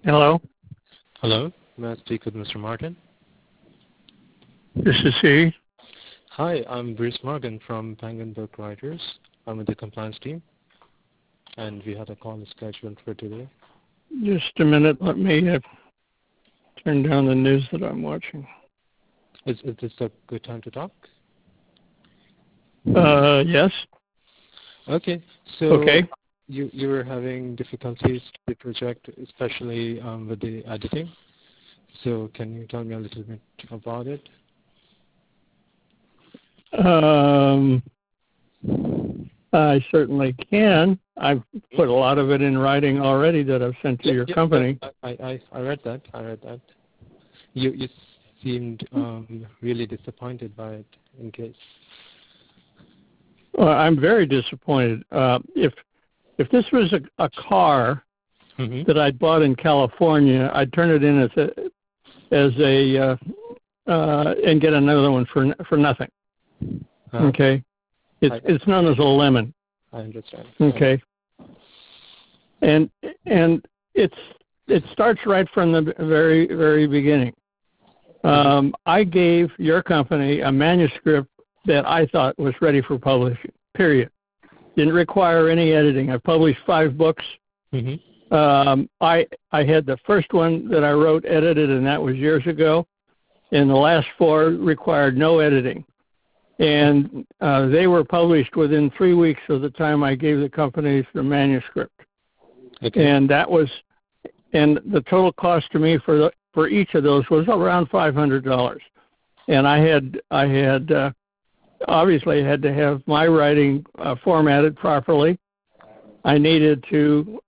Hello, Hello, may I speak with Mr. Martin? this is he. Hi, I'm Bruce Morgan from Penguin Book Writers. I'm with the compliance team, and we had a call scheduled for today. Just a minute. Let me turn down the news that I'm watching. Is this a good time to talk? Yes. Okay, so Okay. you were having difficulties with the project, especially with the editing. So can you tell me a little bit about it? I certainly can. I've put a lot of it in writing already that I've sent to your company. I read that. You seemed really disappointed by it. In case. Well, I'm very disappointed. If this was a car that I'd bought in California, I'd turn it in and get another one for nothing. Okay. It's known as a lemon. I understand. Okay. And it starts right from the very, very beginning. I gave your company a manuscript that I thought was ready for publishing, period. Didn't require any editing. I published 5 books. I had the first one that I wrote edited, and that was years ago. And the last 4 required no editing. And they were published within 3 weeks of the time I gave the companies the manuscript. Okay. And the total cost to me for each of those was around $500. And I had obviously had to have my writing formatted properly. I needed to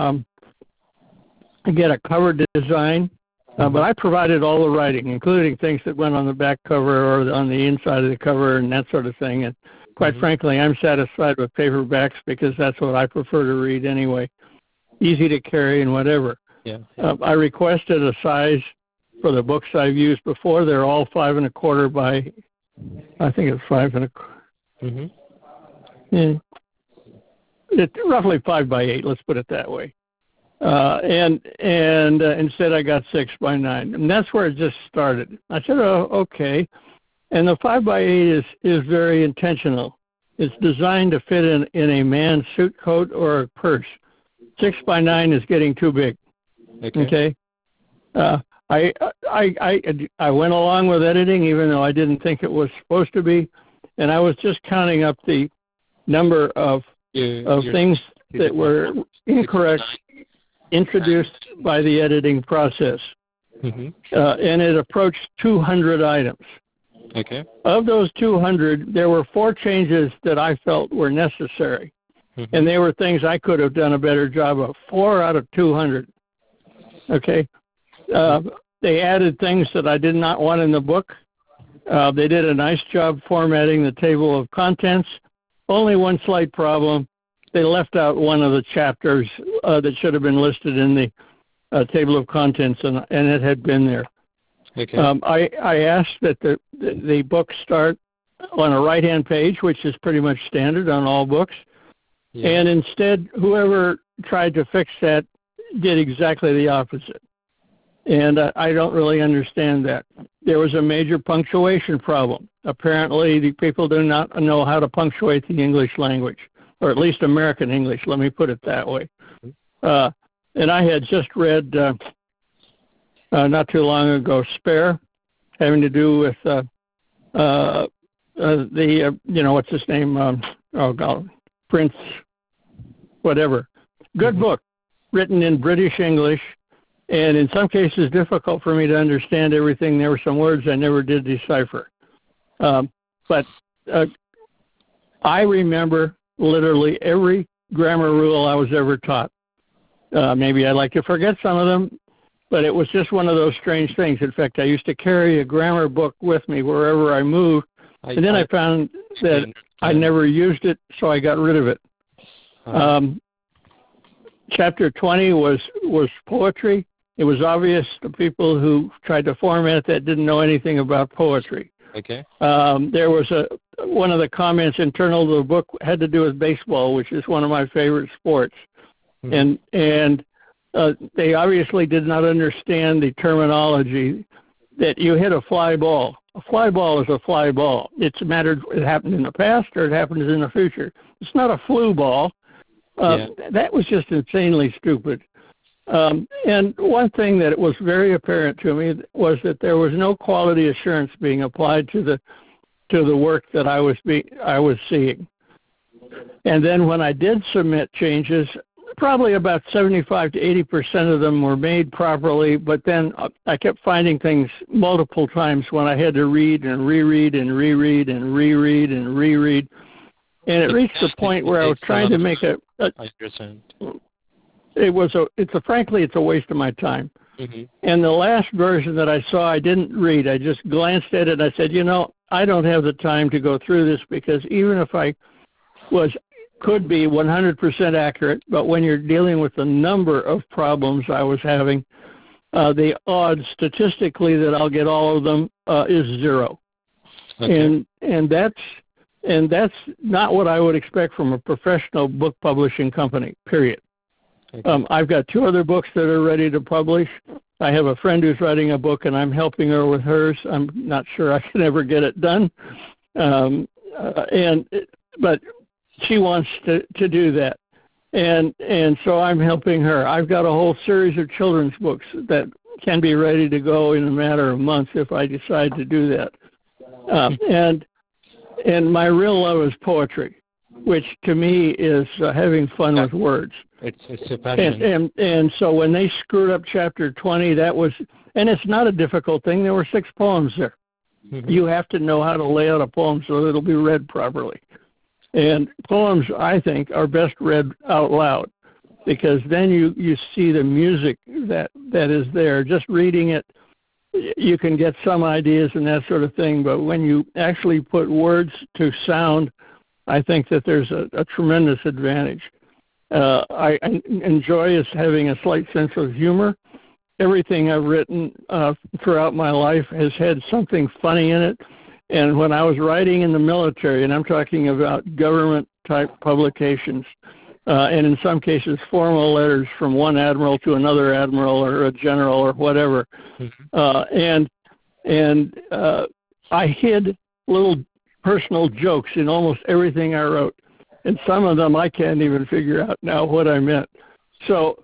get a cover design, but I provided all the writing, including things that went on the back cover or on the inside of the cover and that sort of thing. And quite frankly, I'm satisfied with paperbacks because that's what I prefer to read anyway. Easy to carry and whatever. Yeah. I requested a size for the books I've used before. They're all 5 1/4 by, I think it's 5 1/4. It's roughly 5 by 8. Let's put it that way. And instead I got 6 by 9, and that's where it just started. I said, oh, okay. And the 5 by 8 is very intentional. It's designed to fit in a man's suit coat or a purse. 6 by 9 is getting too big. Okay. I went along with editing, even though I didn't think it was supposed to be, and I was just counting up the number of things that were incorrect introduced by the editing process, and it approached 200 items. Okay. Of those 200, there were 4 changes that I felt were necessary, and they were things I could have done a better job of. 4 out of 200. Okay. They added things that I did not want in the book. They did a nice job formatting the table of contents. Only one slight problem. They left out one of the chapters that should have been listed in the table of contents, and it had been there. Okay. I asked that the book start on a right-hand page, which is pretty much standard on all books. Yeah. And instead, whoever tried to fix that did exactly the opposite. And I don't really understand that. There was a major punctuation problem. Apparently, the people do not know how to punctuate the English language, or at least American English, let me put it that way. And I had just read not too long ago Spare, having to do with what's his name? Prince, whatever. Good book, written in British English, and in some cases difficult for me to understand everything. There were some words I never did decipher. But I remember literally every grammar rule I was ever taught. Maybe I'd like to forget some of them, but it was just one of those strange things. In fact, I used to carry a grammar book with me wherever I moved, and then I found that I never used it, so I got rid of it. Chapter 20 was poetry. It was obvious to people who tried to format that didn't know anything about poetry. Okay. There was one of the comments internal to the book had to do with baseball, which is one of my favorite sports. And they obviously did not understand the terminology that you hit a fly ball. A fly ball is a fly ball. It's a matter of it happened in the past or it happens in the future. It's not a flu ball. That was just insanely stupid. And one thing that was very apparent to me was that there was no quality assurance being applied to the work that I was seeing. And then when I did submit changes, probably about 75 to 80% of them were made properly, but then I kept finding things multiple times when I had to read and reread and reread and reread and reread. And it reached the point where I was trying to make frankly, it's a waste of my time. Mm-hmm. And the last version that I saw, I didn't read. I just glanced at it and I said, I don't have the time to go through this, because even if I could be 100% accurate, but when you're dealing with the number of problems I was having, the odds statistically that I'll get all of them is 0. Okay. And that's not what I would expect from a professional book publishing company, period. Okay. I've got 2 other books that are ready to publish. I have a friend who's writing a book, and I'm helping her with hers. I'm not sure I can ever get it done. But she wants to do that. And so I'm helping her. I've got a whole series of children's books that can be ready to go in a matter of months if I decide to do that. And my real love is poetry, which to me is having fun with words. It's a passion. And so when they screwed up chapter 20, and it's not a difficult thing. There were 6 poems there. Mm-hmm. You have to know how to lay out a poem so that it'll be read properly. And poems, I think, are best read out loud, because then you see the music that is there. Just reading it, you can get some ideas and that sort of thing, but when you actually put words to sound, I think that there's a tremendous advantage. I enjoy having a slight sense of humor. Everything I've written throughout my life has had something funny in it. And when I was writing in the military, and I'm talking about government-type publications, and in some cases formal letters from one admiral to another admiral or a general or whatever, and I hid little personal jokes in almost everything I wrote, and some of them I can't even figure out now what I meant. So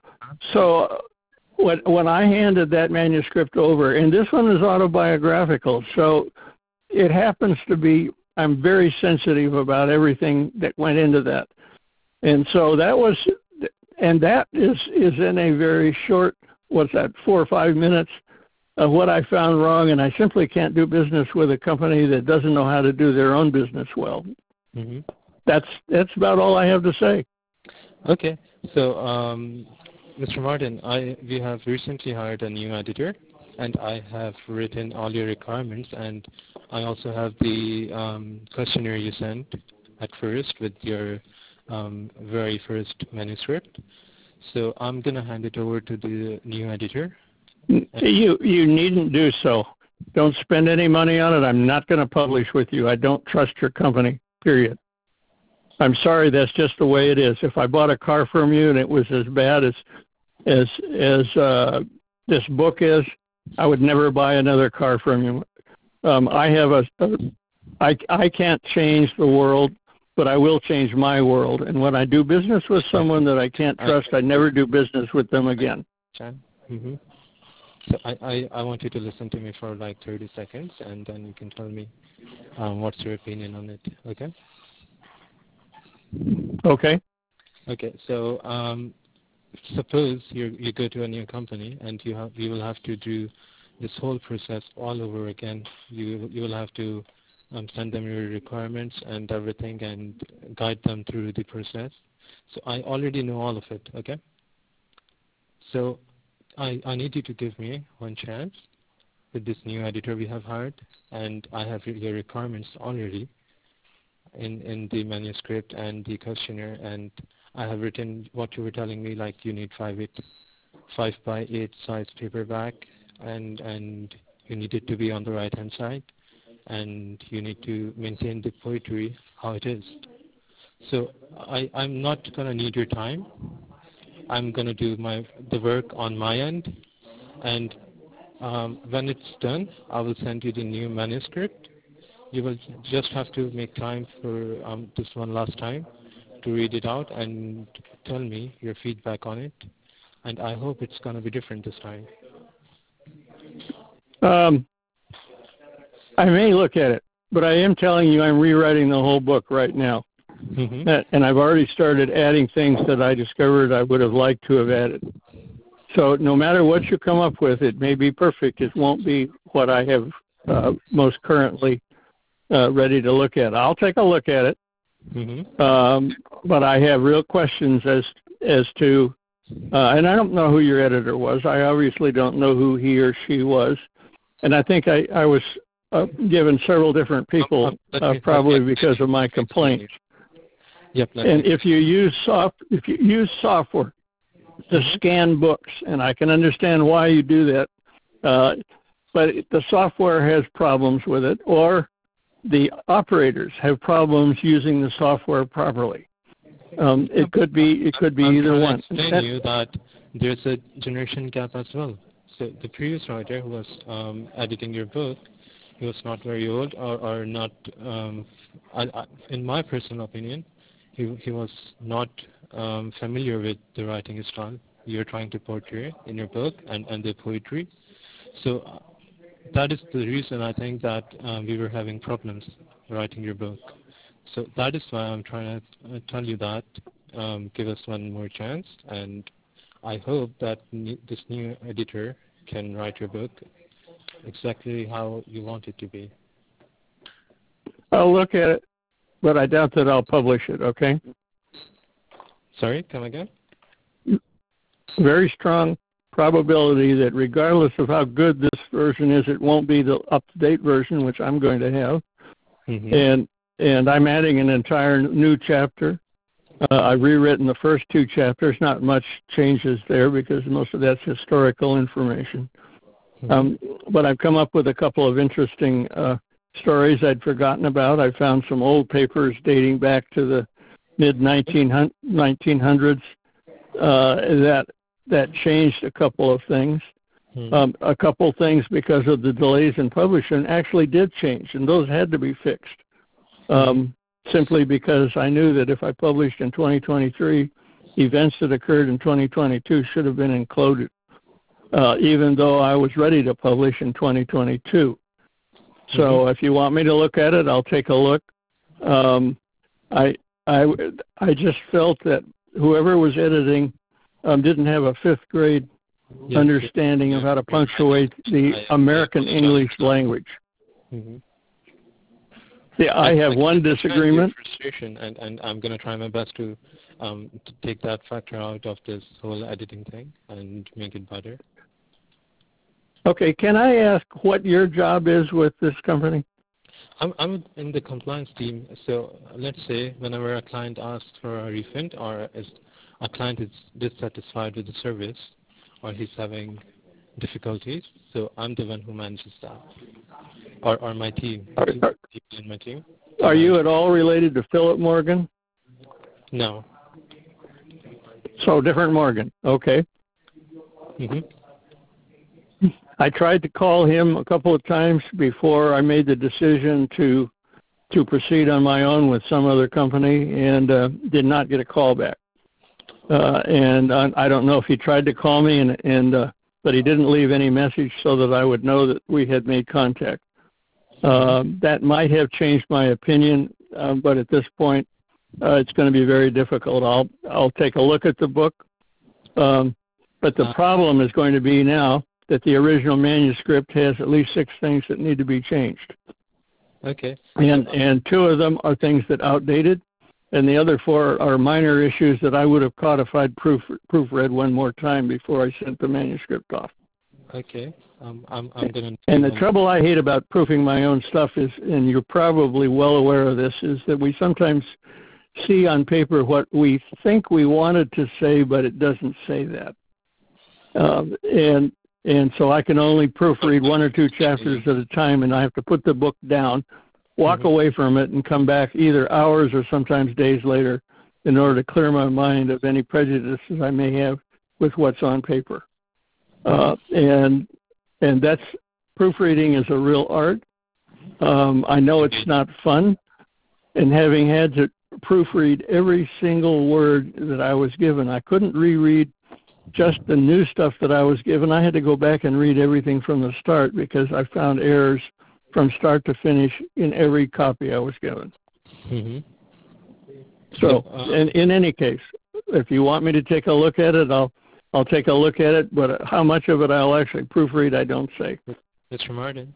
when I handed that manuscript over, and this one is autobiographical, so it happens to be, I'm very sensitive about everything that went into that. And so that is in a very short, 4 or 5 minutes of what I found wrong, and I simply can't do business with a company that doesn't know how to do their own business well. Mm-hmm. That's about all I have to say. Okay. So, Mr. Martin, we have recently hired a new editor, and I have written all your requirements, and I also have the questionnaire you sent at first with your very first manuscript. So I'm going to hand it over to the new editor. You needn't do so. Don't spend any money on it. I'm not going to publish with you. I don't trust your company, period. I'm sorry, that's just the way it is. If I bought a car from you and it was as bad as this book is, I would never buy another car from you. I can't change the world, but I will change my world. And when I do business with someone that I can't trust, I never do business with them again. Mm-hmm. So I want you to listen to me for like 30 seconds, and then you can tell me what's your opinion on it. Okay? Okay. Okay. So suppose you go to a new company and you will have to do this whole process all over again. You will have to send them your requirements and everything and guide them through the process. So I already know all of it. Okay. So I need you to give me one chance with this new editor we have hired, and I have your requirements already in the manuscript and the questionnaire, and I have written what you were telling me, like you need 5 by 8 size paperback, and you need it to be on the right hand side, and you need to maintain the poetry how it is. So I'm not going to need your time. I'm going to do the work on my end, and when it's done, I will send you the new manuscript. You will just have to make time for this one last time to read it out and tell me your feedback on it. And I hope it's going to be different this time. I may look at it, but I am telling you I'm rewriting the whole book right now. Mm-hmm. And I've already started adding things that I discovered I would have liked to have added. So no matter what you come up with, it may be perfect. It won't be what I have most currently ready to look at. I'll take a look at it, but I have real questions as to, and I don't know who your editor was. I obviously don't know who he or she was, and I think I was given several different people, probably because of my complaint. Yep. And if you use software to scan books, and I can understand why you do that, but the software has problems with it, or the operators have problems using the software properly. It could be either one. I'm trying to explain you that there's a generation gap as well. So the previous writer who was editing your book, he was not very old or not, in my personal opinion, he was not familiar with the writing style you're trying to portray in your book and the poetry. So that is the reason I think that we were having problems writing your book. So that is why I'm trying to tell you that give us one more chance, and I hope that this new editor can write your book exactly how you want it to be. I'll look at it, but I doubt that I'll publish it, okay? Sorry, come again? Very strong probability that regardless of how good this version is, it won't be the up-to-date version, which I'm going to have. And I'm adding an entire new chapter. I've rewritten the first two chapters. Not much changes there because most of that's historical information. But I've come up with a couple of interesting stories I'd forgotten about. I found some old papers dating back to the mid-1900s that changed a couple of things. A couple things because of the delays in publishing actually did change, and those had to be fixed. Simply because I knew that if I published in 2023, events that occurred in 2022 should have been included, even though I was ready to publish in 2022. So if you want me to look at it, I'll take a look. I just felt that whoever was editing didn't have a fifth grade understanding of how to punctuate the American English language. Yeah, I have one disagreement. Frustration, and I'm going to try my best to take that factor out of this whole editing thing and make it better. Okay, can I ask what your job is with this company? I'm in the compliance team. So let's say whenever a client asks for a refund, or a client is dissatisfied with the service, or he's having difficulties, so I'm the one who manages that, or my team. People in my team. Are you at all related to Philip Morgan? No. So different Morgan. Okay. I tried to call him a couple of times before I made the decision to proceed on my own with some other company, and did not get a call back. And I don't know if he tried to call me, but he didn't leave any message so that I would know that we had made contact. That might have changed my opinion, but at this point, it's going to be very difficult. I'll take a look at the book, but the problem is going to be now that the original manuscript has at least 6 things that need to be changed. Okay. And 2 of them are things that outdated, and the other 4 are minor issues that I would have codified, proofread one more time before I sent the manuscript off. Okay. I'm going to. And the trouble I hate about proofing my own stuff is, and you're probably well aware of this, is that we sometimes see on paper what we think we wanted to say, but it doesn't say that. And so I can only proofread 1 or 2 chapters at a time, and I have to put the book down, walk away from it, and come back either hours or sometimes days later in order to clear my mind of any prejudices I may have with what's on paper. And that's, proofreading is a real art. I know it's not fun, and having had to proofread every single word that I was given, I couldn't reread just the new stuff that I was given. I had to go back and read everything from the start because I found errors from start to finish in every copy I was given. Mm-hmm. So, in any case, if you want me to take a look at it, I'll take a look at it, but how much of it I'll actually proofread, I don't say. Mr. Martin,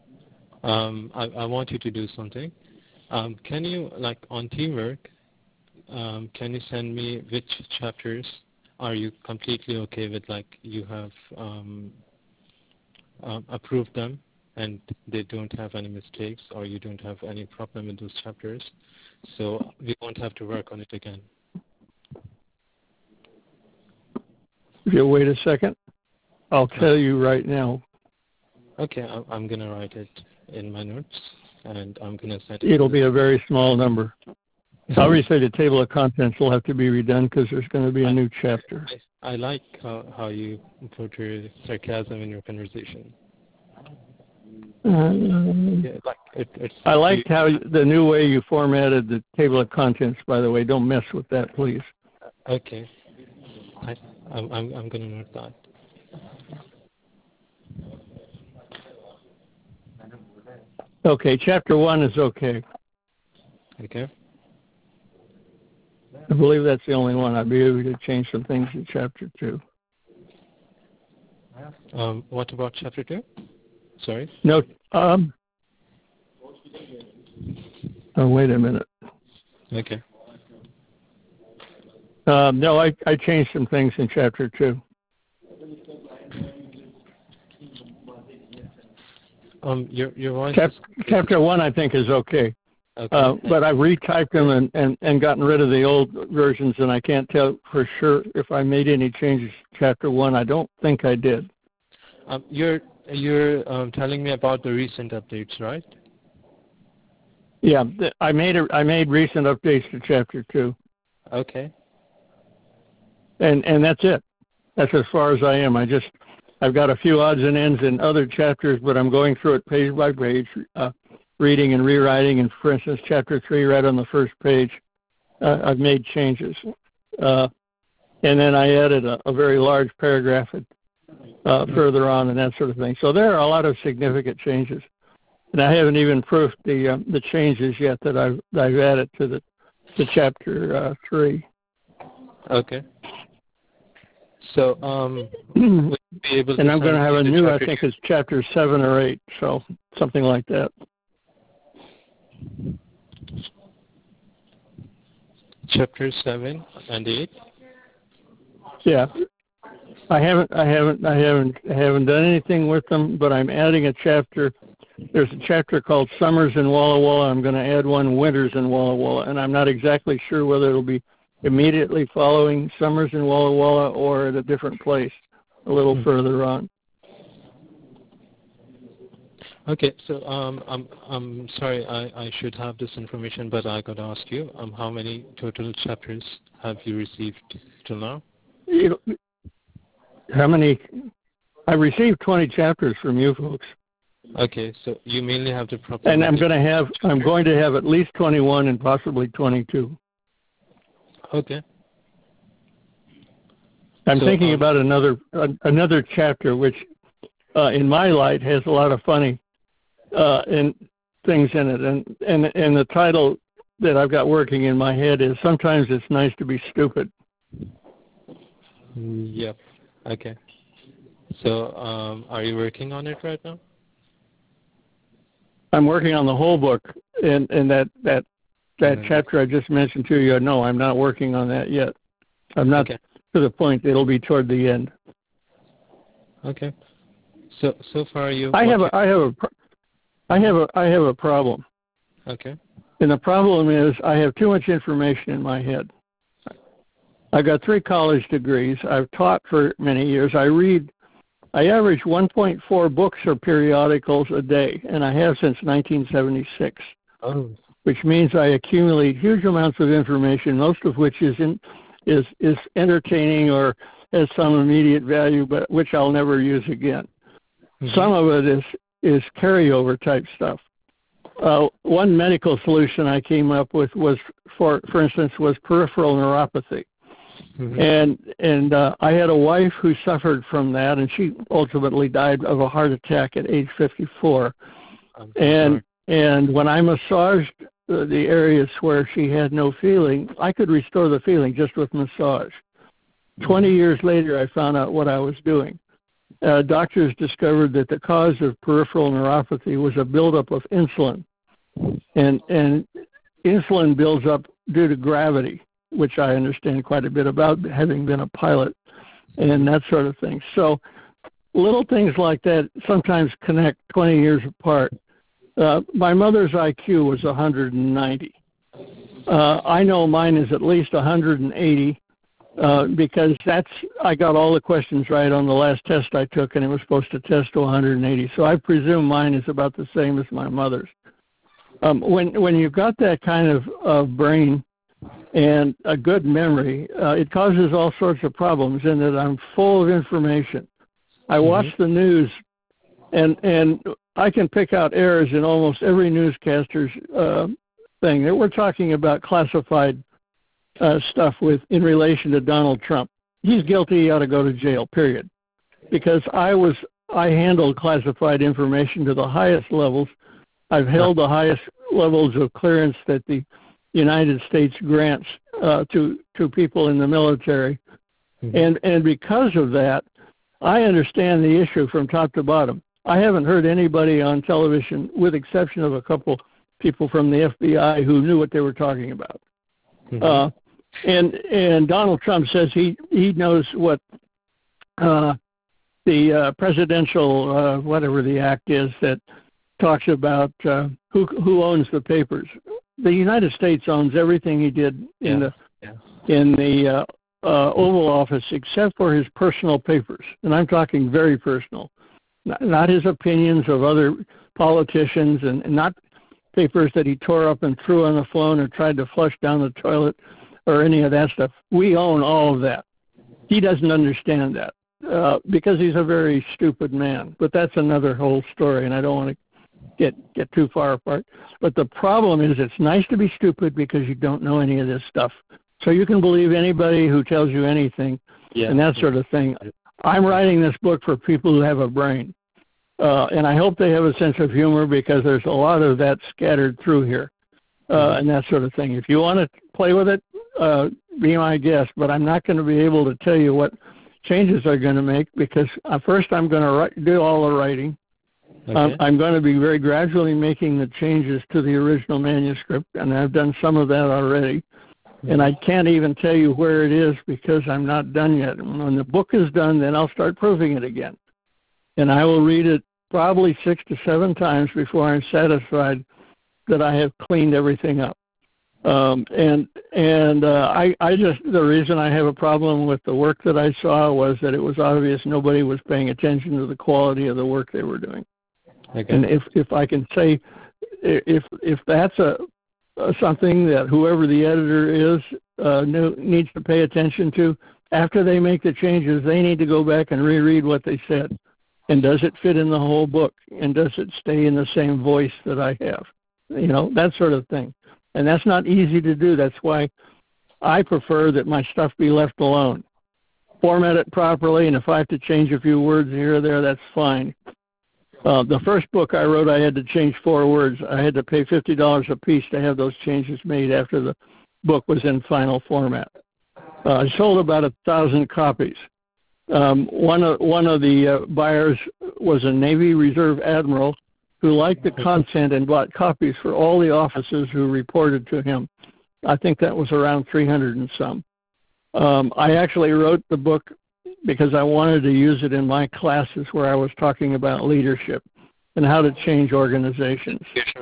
I want you to do something. Can you, like on Teamwork, can you send me which chapters are you completely okay with, like you have approved them and they don't have any mistakes, or you don't have any problem with those chapters, so we won't have to work on it again? If you wait a second, I'll tell you right now. Okay, I'm going to write it in my notes, and I'm going to send it. It'll be a very small number. Obviously, the table of contents will have to be redone because there's going to be a new chapter. I like how you portray sarcasm in your conversation. I liked how the new way you formatted the table of contents, by the way. Don't mess with that, please. Okay. I'm going to note that. Okay, chapter 1 is okay. Okay. I believe that's the only one. I'd be able to change some things in chapter 2. What about chapter 2? Sorry? No. Oh, wait a minute. Okay. No, I changed some things in chapter 2. Your voice. Chapter 1, I think, is okay. Okay. But I've retyped them and gotten rid of the old versions, and I can't tell for sure if I made any changes to chapter 1. I don't think I did. You're telling me about the recent updates, right? Yeah, I made recent updates to chapter 2. Okay. And that's it. That's as far as I am. I've got a few odds and ends in other chapters, but I'm going through it page by page, reading and rewriting. And for instance, chapter 3, right on the first page, I've made changes. And then I added a very large paragraph further on and that sort of thing. So there are a lot of significant changes. And I haven't even proofed the changes yet that I've added to the chapter 3. Okay. So, would you be able to and I'm going to have a new, I chapter think it's chapter 7 or 8, so something like that. Chapter 7 and 8? Yeah. I haven't done anything with them, but I'm adding a chapter. There's a chapter called Summers in Walla Walla. I'm going to add one Winters in Walla Walla, and I'm not exactly sure whether it'll be immediately following Summers in Walla Walla or at a different place a little further on. Okay, so I'm sorry, I should have this information, but I got to ask you, how many total chapters have you received till now? How many? I received 20 chapters from you folks. Okay, so you mainly have the problem. And I'm going to have at least 21 and possibly 22. Okay. I'm thinking about another chapter, which, in my light, has a lot of funny things in it, and the title that I've got working in my head is "Sometimes It's Nice to Be Stupid." Yep. Okay. So, are you working on it right now? I'm working on the whole book, and that chapter I just mentioned to you. No, I'm not working on that yet. I'm not to the point. It'll be toward the end. Okay. So far you. I have a problem. Okay. And the problem is I have too much information in my head. I've got 3 college degrees. I've taught for many years. I average 1.4 books or periodicals a day, and I have since 1976. Oh. which means I accumulate huge amounts of information, most of which is entertaining or has some immediate value, but which I'll never use again. Some of it is carryover type stuff. One medical solution I came up with was, for instance, was peripheral neuropathy. And I had a wife who suffered from that, and she ultimately died of a heart attack at age 54. And when I massaged the areas where she had no feeling, I could restore the feeling just with massage. 20 years later, I found out what I was doing. Doctors discovered that the cause of peripheral neuropathy was a buildup of insulin. And insulin builds up due to gravity, which I understand quite a bit about, having been a pilot and that sort of thing. So little things like that sometimes connect 20 years apart. My mother's IQ was 190. I know mine is at least 180 because I got all the questions right on the last test I took, and it was supposed to test to 180. So I presume mine is about the same as my mother's. When you've got that kind of brain and a good memory, it causes all sorts of problems in that I'm full of information. I watch the news, and I can pick out errors in almost every newscaster's thing. We're talking about classified stuff in relation to Donald Trump. He's guilty. He ought to go to jail, period. Because I handled classified information to the highest levels. I've held the highest levels of clearance that the United States grants to people in the military. And because of that, I understand the issue from top to bottom. I haven't heard anybody on television, with exception of a couple people from the FBI, who knew what they were talking about. And Donald Trump says he knows what the presidential whatever the act is that talks about who owns the papers. The United States owns everything he did in the Oval Office, except for his personal papers, and I'm talking very personal, not his opinions of other politicians, and not papers that he tore up and threw on the floor or tried to flush down the toilet or any of that stuff. We own all of that. He doesn't understand that because he's a very stupid man. But that's another whole story, and I don't want to get too far apart. But the problem is, it's nice to be stupid because you don't know any of this stuff. So you can believe anybody who tells you anything and that sort of thing. I'm writing this book for people who have a brain. And I hope they have a sense of humor, because there's a lot of that scattered through here and that sort of thing. If you want to play with it, be my guest. But I'm not going to be able to tell you what changes I'm going to make, because first I'm going to do all the writing. Okay. I'm going to be very gradually making the changes to the original manuscript, and I've done some of that already. And I can't even tell you where it is because I'm not done yet. When the book is done, then I'll start proofing it again. And I will read it probably 6 to 7 times before I'm satisfied that I have cleaned everything up. I just, the reason I have a problem with the work that I saw was that it was obvious nobody was paying attention to the quality of the work they were doing. Okay. And if I can say, if that's something that whoever the editor is needs to pay attention to, after they make the changes, they need to go back and reread what they said. And does it fit in the whole book? And does it stay in the same voice that I have? You know, that sort of thing. And that's not easy to do. That's why I prefer that my stuff be left alone. Format it properly, and if I have to change a few words here or there, that's fine. The first book I wrote, I had to change 4 words. I had to pay $50 a piece to have those changes made after the book was in final format. I sold about 1,000 copies. One of the buyers was a Navy Reserve admiral who liked the content and bought copies for all the officers who reported to him. I think that was around 300 and some. I actually wrote the book because I wanted to use it in my classes where I was talking about leadership and how to change organizations.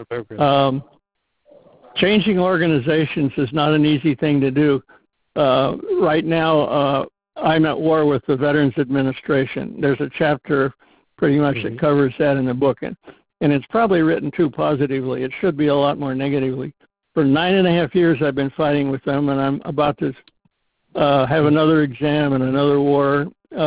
Changing organizations is not an easy thing to do. Right now, I'm at war with the Veterans Administration. There's a chapter pretty much that covers that in the book, and it's probably written too positively. It should be a lot more negatively. For 9.5 years, I've been fighting with them, and I'm about to have another exam and another war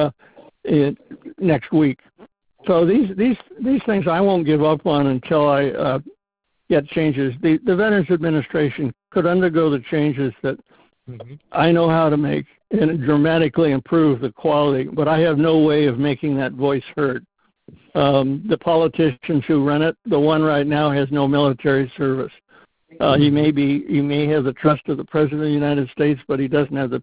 next week. So these things I won't give up on until I get changes. The Veterans Administration could undergo the changes that I know how to make and dramatically improve the quality, but I have no way of making that voice heard. The politicians who run it, the one right now has no military service. He may have the trust of the President of the United States, but he doesn't have the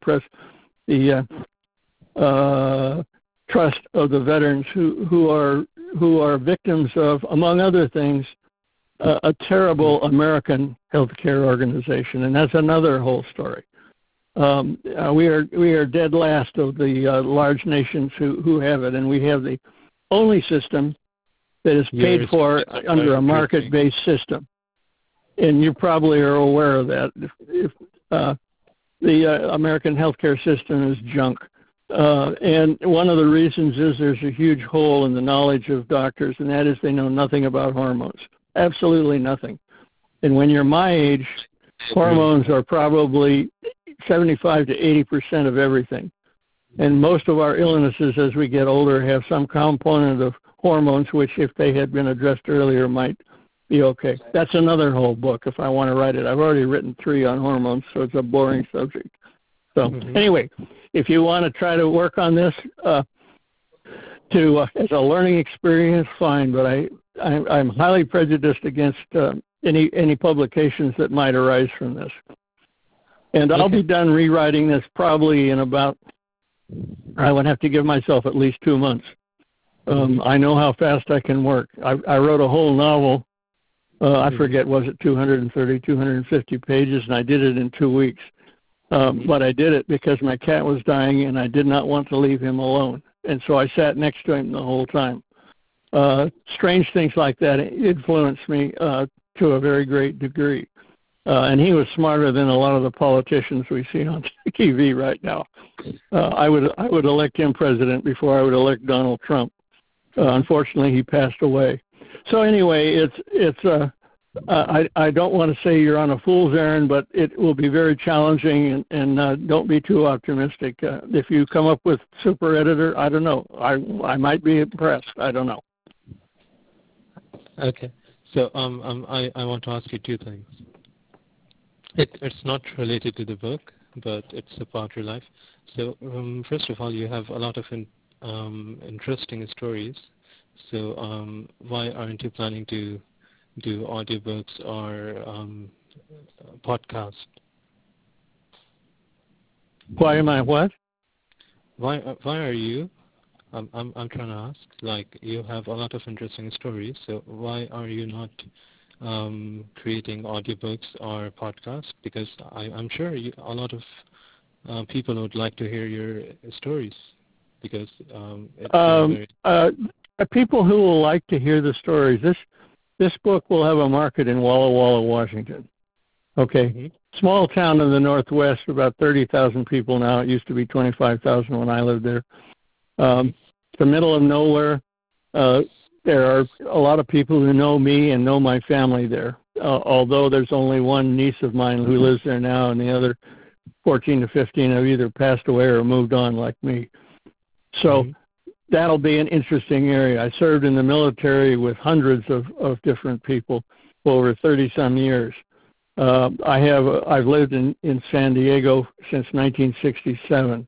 trust of the veterans who are victims of, among other things, a terrible American healthcare organization, and that's another whole story. We are dead last of the large nations who have it, and we have the only system that is paid for under a market-based system. And you probably are aware of that. If the American healthcare system is junk. And one of the reasons is there's a huge hole in the knowledge of doctors, and that is they know nothing about hormones. Absolutely nothing. And when you're my age, hormones are probably 75 to 80% of everything. And most of our illnesses as we get older have some component of hormones, which if they had been addressed earlier might be okay. That's another whole book if I want to write it. I've already written 3 on hormones, so it's a boring subject. So anyway, if you want to try to work on this as a learning experience, fine. But I'm highly prejudiced against any publications that might arise from this. And I'll be done rewriting this probably in about, I would have to give myself at least 2 months. I know how fast I can work. I wrote a whole novel. I forget, was it 230, 250 pages, and I did it in 2 weeks. But I did it because my cat was dying, and I did not want to leave him alone. And so I sat next to him the whole time. Strange things like that influenced me to a very great degree. And he was smarter than a lot of the politicians we see on TV right now. I would elect him president before I would elect Donald Trump. Unfortunately, he passed away. So anyway, I don't want to say you're on a fool's errand, but it will be very challenging, and don't be too optimistic. If you come up with super editor, I don't know. I might be impressed. I don't know. Okay. So I want to ask you 2 things. It's not related to the book, but it's about your life. So first of all, you have a lot of interesting stories. So why aren't you planning to do audiobooks or podcast? Why am I what? Why are you? I'm trying to ask. Like, you have a lot of interesting stories. So why are you not creating audiobooks or podcasts? Because I'm sure a lot of people would like to hear your stories. Because people who will like to hear the stories. This book will have a market in Walla Walla, Washington. Okay, small town in the Northwest, about 30,000 people now. It used to be 25,000 when I lived there. It's the middle of nowhere. There are a lot of people who know me and know my family there. Although there's only one niece of mine who lives there now, and the other 14 to 15 have either passed away or moved on like me. So that'll be an interesting area. I served in the military with hundreds of different people over 30-some years. I've lived in San Diego since 1967.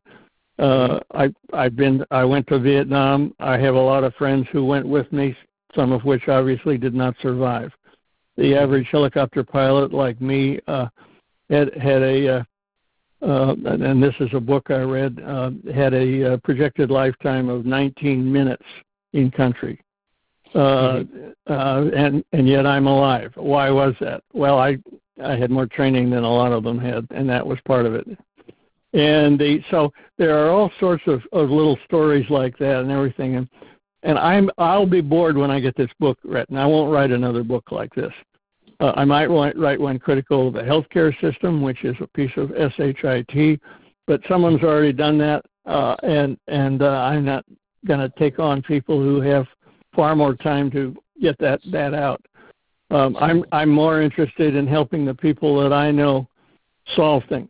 I went to Vietnam. I have a lot of friends who went with me, some of which obviously did not survive. The average helicopter pilot like me had a and this is a book I read, had a projected lifetime of 19 minutes in country. And yet I'm alive. Why was that? Well, I had more training than a lot of them had, and that was part of it. And so there are all sorts of little stories like that and everything. And I'll be bored when I get this book written. I won't write another book like this. I might write one critical of the healthcare system, which is a piece of SHIT, but someone's already done that, and I'm not going to take on people who have far more time to get that out. I'm more interested in helping the people that I know solve things.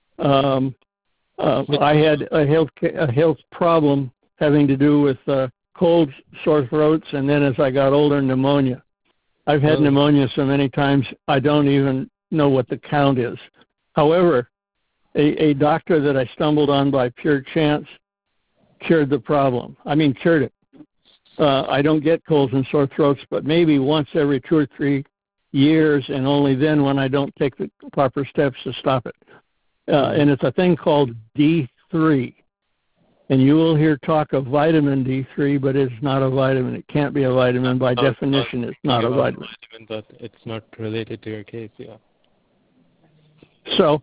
I had a health problem having to do with colds, sore throats, and then as I got older, pneumonia. I've had pneumonia so many times I don't even know what the count is. However, a doctor that I stumbled on by pure chance cured the problem. I mean, cured it. I don't get colds and sore throats, but maybe once every 2 or 3 years, and only then when I don't take the proper steps to stop it. And it's a thing called D3. And you will hear talk of vitamin D3, but it's not a vitamin. It can't be a vitamin. By definition, it's not a vitamin. But it's not related to your case, yeah. So,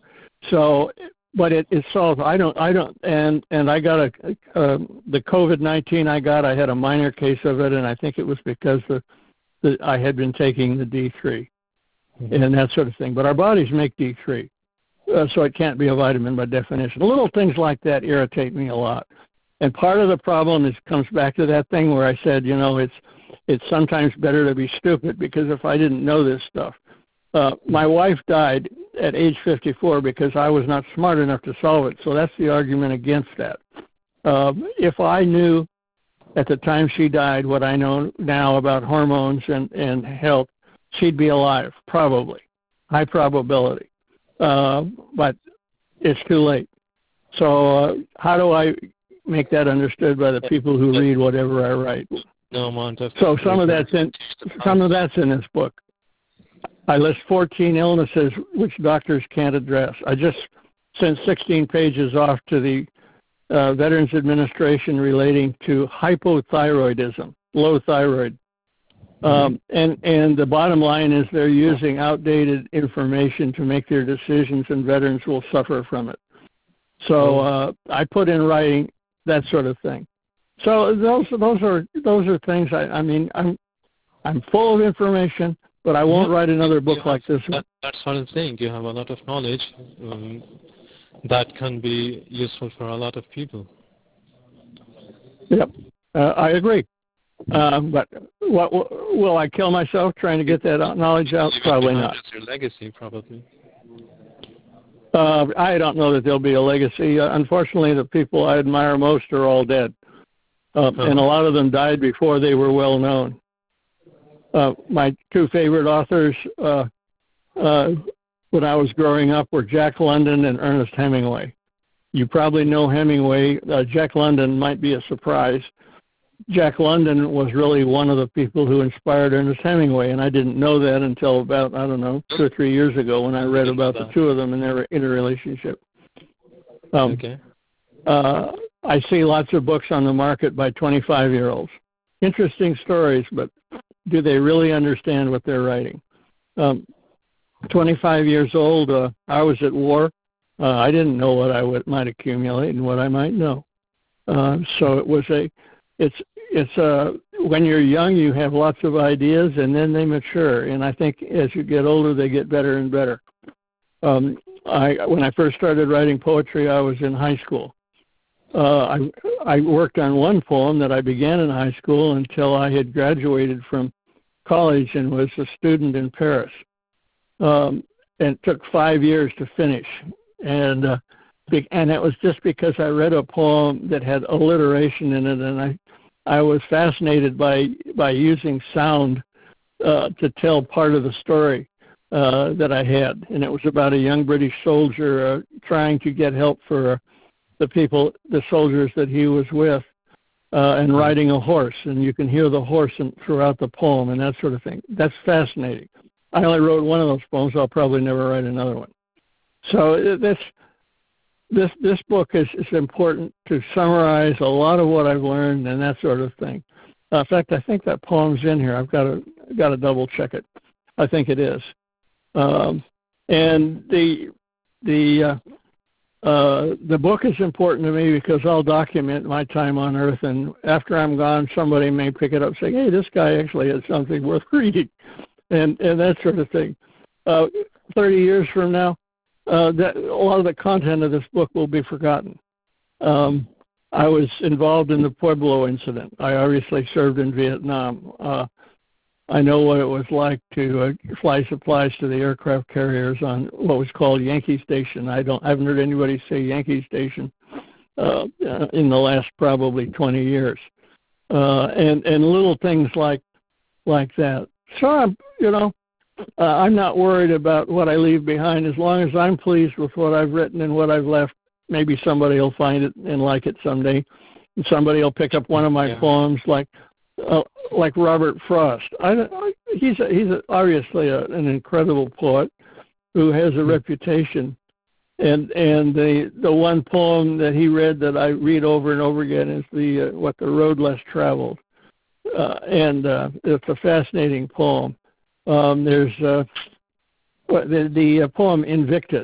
but it solves. I don't, and I got the COVID-19 I had a minor case of it, and I think it was because I had been taking the D3 and that sort of thing. But our bodies make D3. So it can't be a vitamin by definition. Little things like that irritate me a lot. And part of the problem comes back to that thing where I said, it's sometimes better to be stupid, because if I didn't know this stuff. My wife died at age 54 because I was not smart enough to solve it. So that's the argument against that. If I knew at the time she died what I know now about hormones and health, she'd be alive, probably. High probability. But it's too late. So how do I make that understood by the people who read whatever I write? No amount of. So some of that's in this book. I list 14 illnesses which doctors can't address. I just sent 16 pages off to the Veterans Administration relating to hypothyroidism, low thyroid. And the bottom line is they're using outdated information to make their decisions, and veterans will suffer from it. So I put in writing that sort of thing. So those are things. I mean, I'm full of information, but I won't write another book like this one. That's what I'm saying. You have a lot of knowledge that can be useful for a lot of people. Yep, I agree. But will I kill myself trying to get that knowledge out? Probably not. It's your legacy, probably. I don't know that there'll be a legacy. Unfortunately, the people I admire most are all dead. And a lot of them died before they were well known. My 2 favorite authors when I was growing up were Jack London and Ernest Hemingway. You probably know Hemingway. Jack London might be a surprise. Jack London was really one of the people who inspired Ernest Hemingway, and I didn't know that until about, 2 or 3 years ago when I read about the 2 of them and their interrelationship. I see lots of books on the market by 25-year-olds. Interesting stories, but do they really understand what they're writing? 25 years old, I was at war. I didn't know what I might accumulate and what I might know. So it was when you're young, you have lots of ideas, and then they mature. And I think as you get older, they get better and better. When I first started writing poetry, I was in high school. I worked on one poem that I began in high school until I had graduated from college and was a student in Paris. And it took 5 years to finish. And it was just because I read a poem that had alliteration in it, and I was fascinated by using sound to tell part of the story that I had. And it was about a young British soldier trying to get help for the soldiers that he was with, and riding a horse. And you can hear the horse throughout the poem and that sort of thing. That's fascinating. I only wrote one of those poems. I'll probably never write another one. So this book is important to summarize a lot of what I've learned and that sort of thing. In fact, I think that poem's in here. I've got to double check it. I think it is. And the book is important to me because I'll document my time on Earth, and after I'm gone, somebody may pick it up and say, "Hey, this guy actually had something worth reading," and that sort of thing. 30 years from now, a lot of the content of this book will be forgotten. I was involved in the Pueblo incident. I obviously served in Vietnam. I know what it was like to fly supplies to the aircraft carriers on what was called Yankee Station. I haven't heard anybody say Yankee Station in the last probably 20 years, and little things like that. So I'm not worried about what I leave behind as long as I'm pleased with what I've written and what I've left. Maybe somebody will find it and like it someday. And somebody will pick up one of my poems, like Robert Frost. He's obviously an incredible poet who has a reputation. And the one poem that he read that I read over and over again is the Road Less Traveled, and it's a fascinating poem. There's the poem Invictus.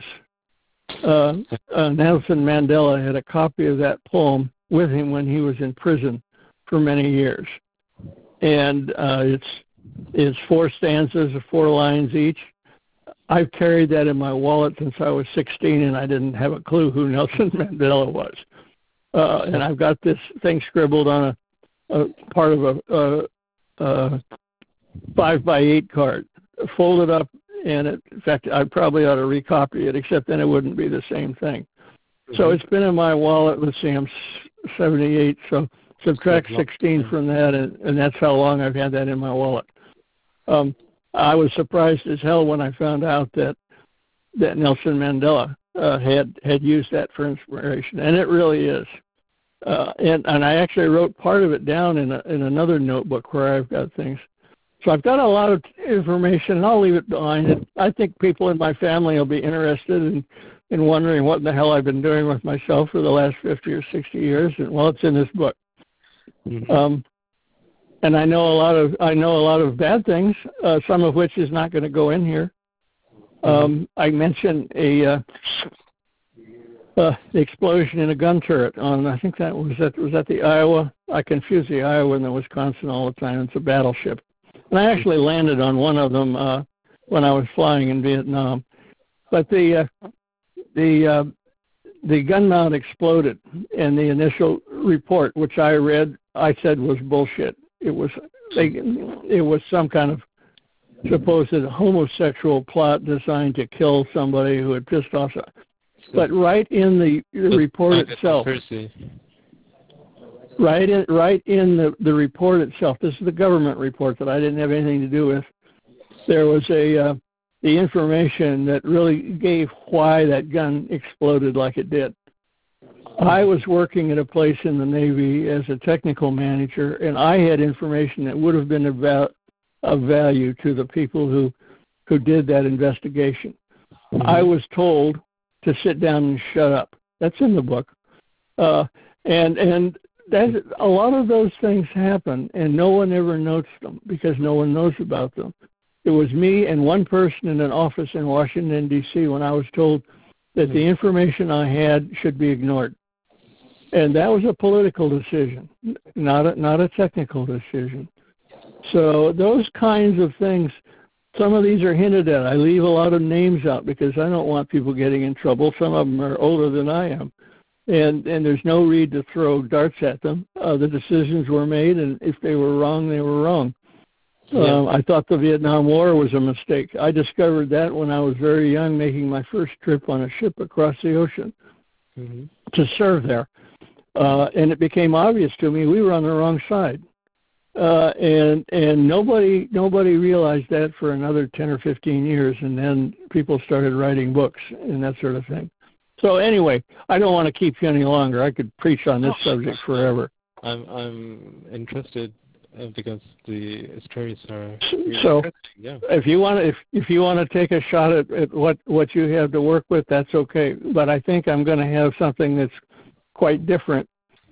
Nelson Mandela had a copy of that poem with him when he was in prison for many years, and it's 4 stanzas of 4 lines each. I've carried that in my wallet since I was 16, and I didn't have a clue who Nelson Mandela was. And I've got this thing scribbled on a part of a 5x8 card, folded up, and in fact, I probably ought to recopy it, except then it wouldn't be the same thing. So it's been in my wallet. Let's see, I'm 78, so subtract 16 from that, and that's how long I've had that in my wallet. I was surprised as hell when I found out that Nelson Mandela had used that for inspiration, and it really is. And I actually wrote part of it down in another notebook where I've got things. So I've got a lot of information, and I'll leave it behind. I think people in my family will be interested in wondering what the hell I've been doing with myself for the last 50 or 60 years. And well, it's in this book. Mm-hmm. And I know a lot of bad things, some of which is not going to go in here. I mentioned the explosion in a gun turret on, I think that was at the Iowa. I confuse the Iowa and the Wisconsin all the time. It's a battleship. And I actually landed on one of them when I was flying in Vietnam. But the gun mount exploded, and the initial report, which I read, I said was bullshit. It was some kind of supposed homosexual plot designed to kill somebody who had pissed off. But right in the report itself, right in the report itself, this is the government report that I didn't have anything to do with. There was the information that really gave why that gun exploded like it did. I was working at a place in the Navy as a technical manager, and I had information that would have been of value to the people who did that investigation. Mm-hmm. I was told to sit down and shut up. That's in the book. And that's, a lot of those things happen, and no one ever notes them because no one knows about them. It was me and one person in an office in Washington, D.C. when I was told that the information I had should be ignored. And that was a political decision, not a technical decision. So those kinds of things, some of these are hinted at. I leave a lot of names out because I don't want people getting in trouble. Some of them are older than I am. And there's no need to throw darts at them. The decisions were made, and if they were wrong, they were wrong. I thought the Vietnam War was a mistake. I discovered that when I was very young, making my first trip on a ship across the ocean to serve there. And it became obvious to me we were on the wrong side. And nobody realized that for another 10 or 15 years, and then people started writing books and that sort of thing. So anyway, I don't want to keep you any longer. I could preach on this subject forever. I'm interested because the stories are really so. Interesting. Yeah. If you want to take a shot at what you have to work with, that's okay. But I think I'm going to have something that's quite different.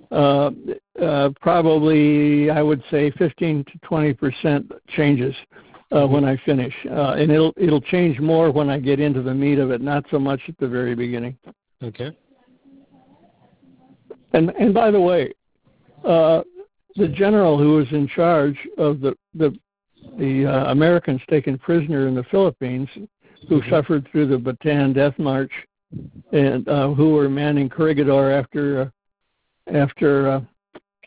Probably, I would say 15 to 20% changes when I finish, and it'll change more when I get into the meat of it, not so much at the very beginning. Okay. And by the way, the general who was in charge of the Americans taken prisoner in the Philippines, who suffered through the Bataan Death March, and who were manning Corregidor after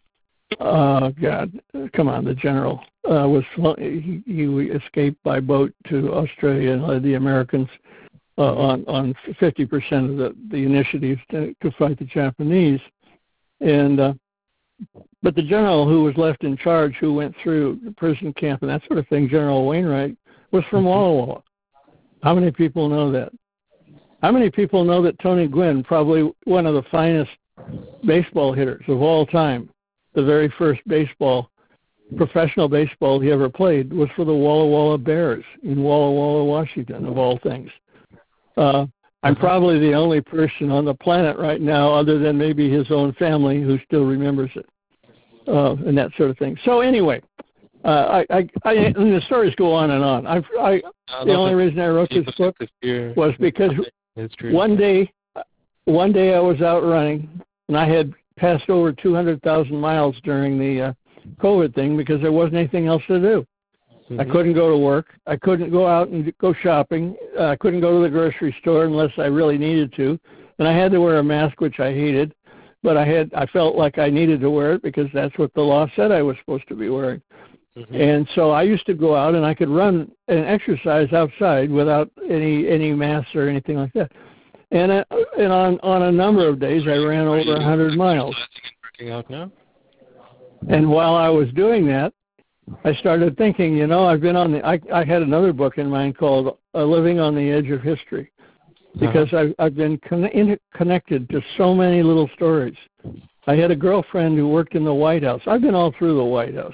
God, come on, the general he escaped by boat to Australia and led the Americans on 50% of the initiatives to fight the Japanese. And but the general who was left in charge, who went through the prison camp and that sort of thing, General Wainwright, was from Walla Walla. How many people know that? How many people know that Tony Gwynn, probably one of the finest baseball hitters of all time, the very first professional baseball he ever played was for the Walla Walla Bears in Walla Walla, Washington, of all things. I'm probably the only person on the planet right now, other than maybe his own family, who still remembers it, and that sort of thing. So anyway, and the stories go on and on. The only reason I wrote this book was because one day I was out running, and I had passed over 200,000 miles during the COVID thing because there wasn't anything else to do. I couldn't go to work. I couldn't go out and go shopping. I couldn't go to the grocery store unless I really needed to. And I had to wear a mask, which I hated, but I felt like I needed to wear it because that's what the law said I was supposed to be wearing. And so I used to go out and I could run and exercise outside without any masks or anything like that. And on a number of days I ran over 100 miles. Working out now? And while I was doing that, I started thinking, I've been I had another book in mind called Living on the Edge of History, because I've been connected to so many little stories. I had a girlfriend who worked in the White House. I've been all through the White House.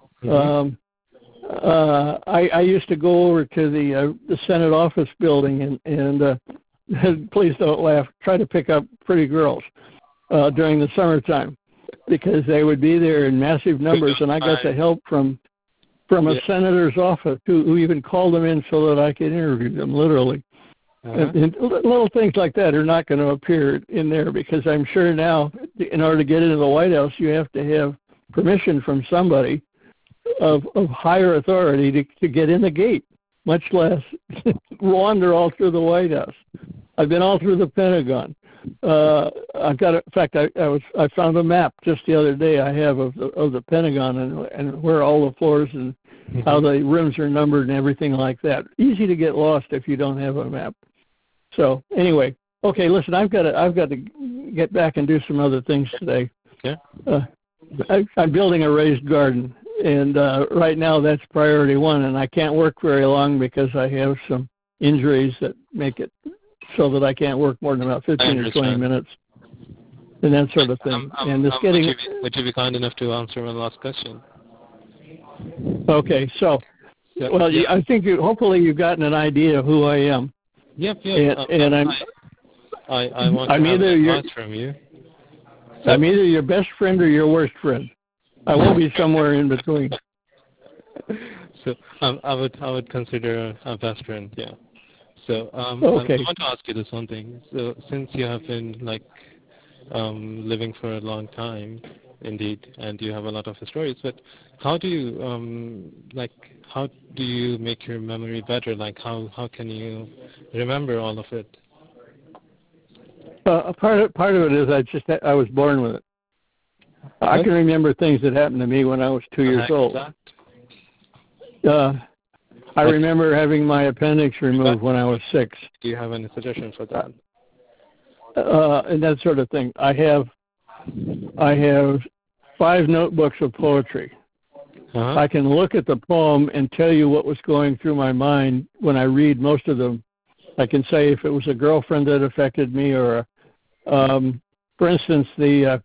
I used to go over to the Senate office building and please don't laugh, try to pick up pretty girls during the summertime, because they would be there in massive numbers, and I got the help from a senator's office who even called them in so that I could interview them, literally. And little things like that are not going to appear in there, because I'm sure now, in order to get into the White House, you have to have permission from somebody of higher authority to get in the gate, much less wander all through the White House. I've been all through the Pentagon. I've got, in fact, I found a map just the other day I have of the Pentagon and where all the floors and how the rooms are numbered and everything like that. Easy to get lost if you don't have a map. So anyway, okay, listen, I've got to get back and do some other things today. Okay. I'm building a raised garden, and right now that's priority one, and I can't work very long because I have some injuries that make it so that I can't work more than about 15 or 20 minutes, and that sort of thing. Would you be kind enough to answer my last question? Okay, so, I think hopefully you've gotten an idea of who I am. Yep. And I want to have advice from you. I'm either your best friend or your worst friend. I won't be somewhere in between. So I would consider a best friend, yeah. So okay. I want to ask you this one thing. So since you have been living for a long time, indeed, and you have a lot of stories, but how do you make your memory better? Like how can you remember all of it? Part of it is I was born with it. I can remember things that happened to me when I was 2 years old. I remember having my appendix removed when I was 6. Do you have any suggestions for that? And that sort of thing. I have 5 notebooks of poetry. I can look at the poem and tell you what was going through my mind when I read most of them. I can say if it was a girlfriend that affected me, or, for instance, the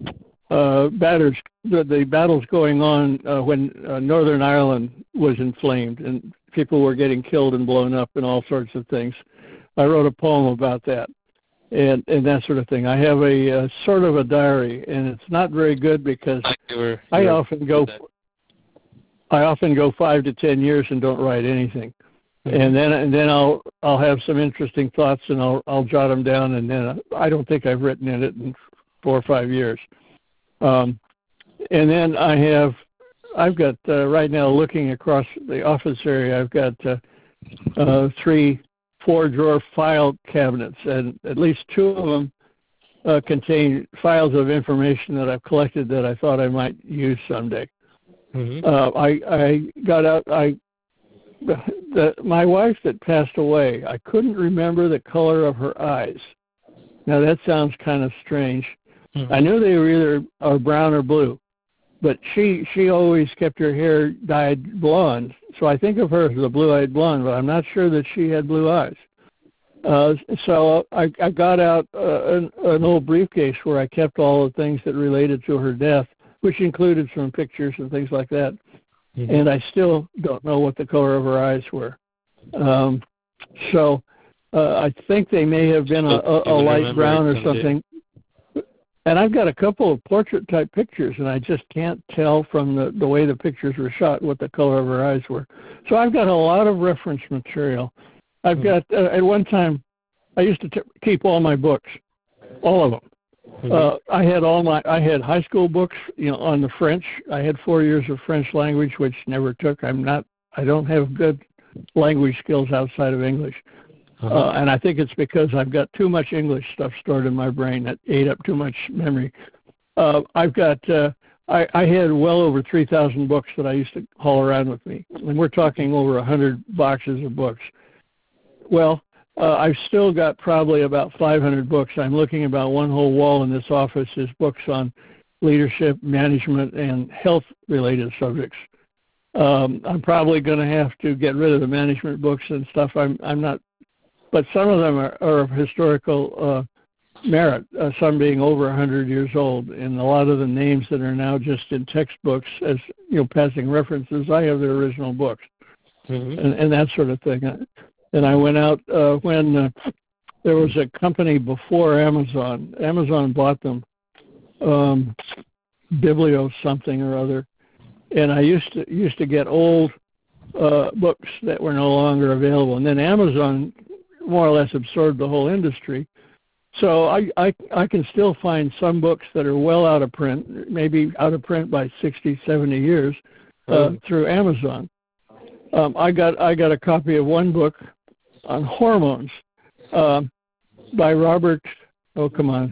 battles going on when Northern Ireland was inflamed and people were getting killed and blown up and all sorts of things. I wrote a poem about that and that sort of thing. I have a sort of a diary, and it's not very good because I often go 5 to 10 years and don't write anything. And then I'll have some interesting thoughts and I'll jot them down, and then I don't think I've written in it in 4 or 5 years. And then I've got right now, looking across the office area, I've got 3 4-drawer file cabinets, and at least 2 of them contain files of information that I've collected that I thought I might use someday. Mm-hmm. I got out. My wife that passed away, I couldn't remember the color of her eyes. Now that sounds kind of strange. Mm-hmm. I knew they were either brown or blue, but she always kept her hair dyed blonde. So I think of her as a blue-eyed blonde, but I'm not sure that she had blue eyes. So I got out an old briefcase where I kept all the things that related to her death, which included some pictures and things like that. Mm-hmm. And I still don't know what the color of her eyes were. So I think they may have been a light brown or something. And I've got a couple of portrait-type pictures, and I just can't tell from the way the pictures were shot what the color of her eyes were. So I've got a lot of reference material. I've got, at one time, I used to keep all my books, all of them. Mm-hmm. I had high school books, on the French. I had 4 years of French language, which never took. I don't have good language skills outside of English. And I think it's because I've got too much English stuff stored in my brain that ate up too much memory. I've got, I had well over 3,000 books that I used to haul around with me. And we're talking over 100 boxes of books. Well, I've still got probably about 500 books. I'm looking about one whole wall in this office is books on leadership, management, and health-related subjects. I'm probably going to have to get rid of the management books and stuff. I'm not, but some of them are of historical merit, some being over 100 years old, and a lot of the names that are now just in textbooks as passing references. I have their original books, and that sort of thing. And I went out when there was a company before Amazon. Amazon bought them, Biblio something or other, and I used to get old books that were no longer available. And then Amazon more or less absorbed the whole industry. So I can still find some books that are well out of print, maybe out of print by 60, 70 years through Amazon. I got a copy of one book on hormones by Robert. Oh, come on.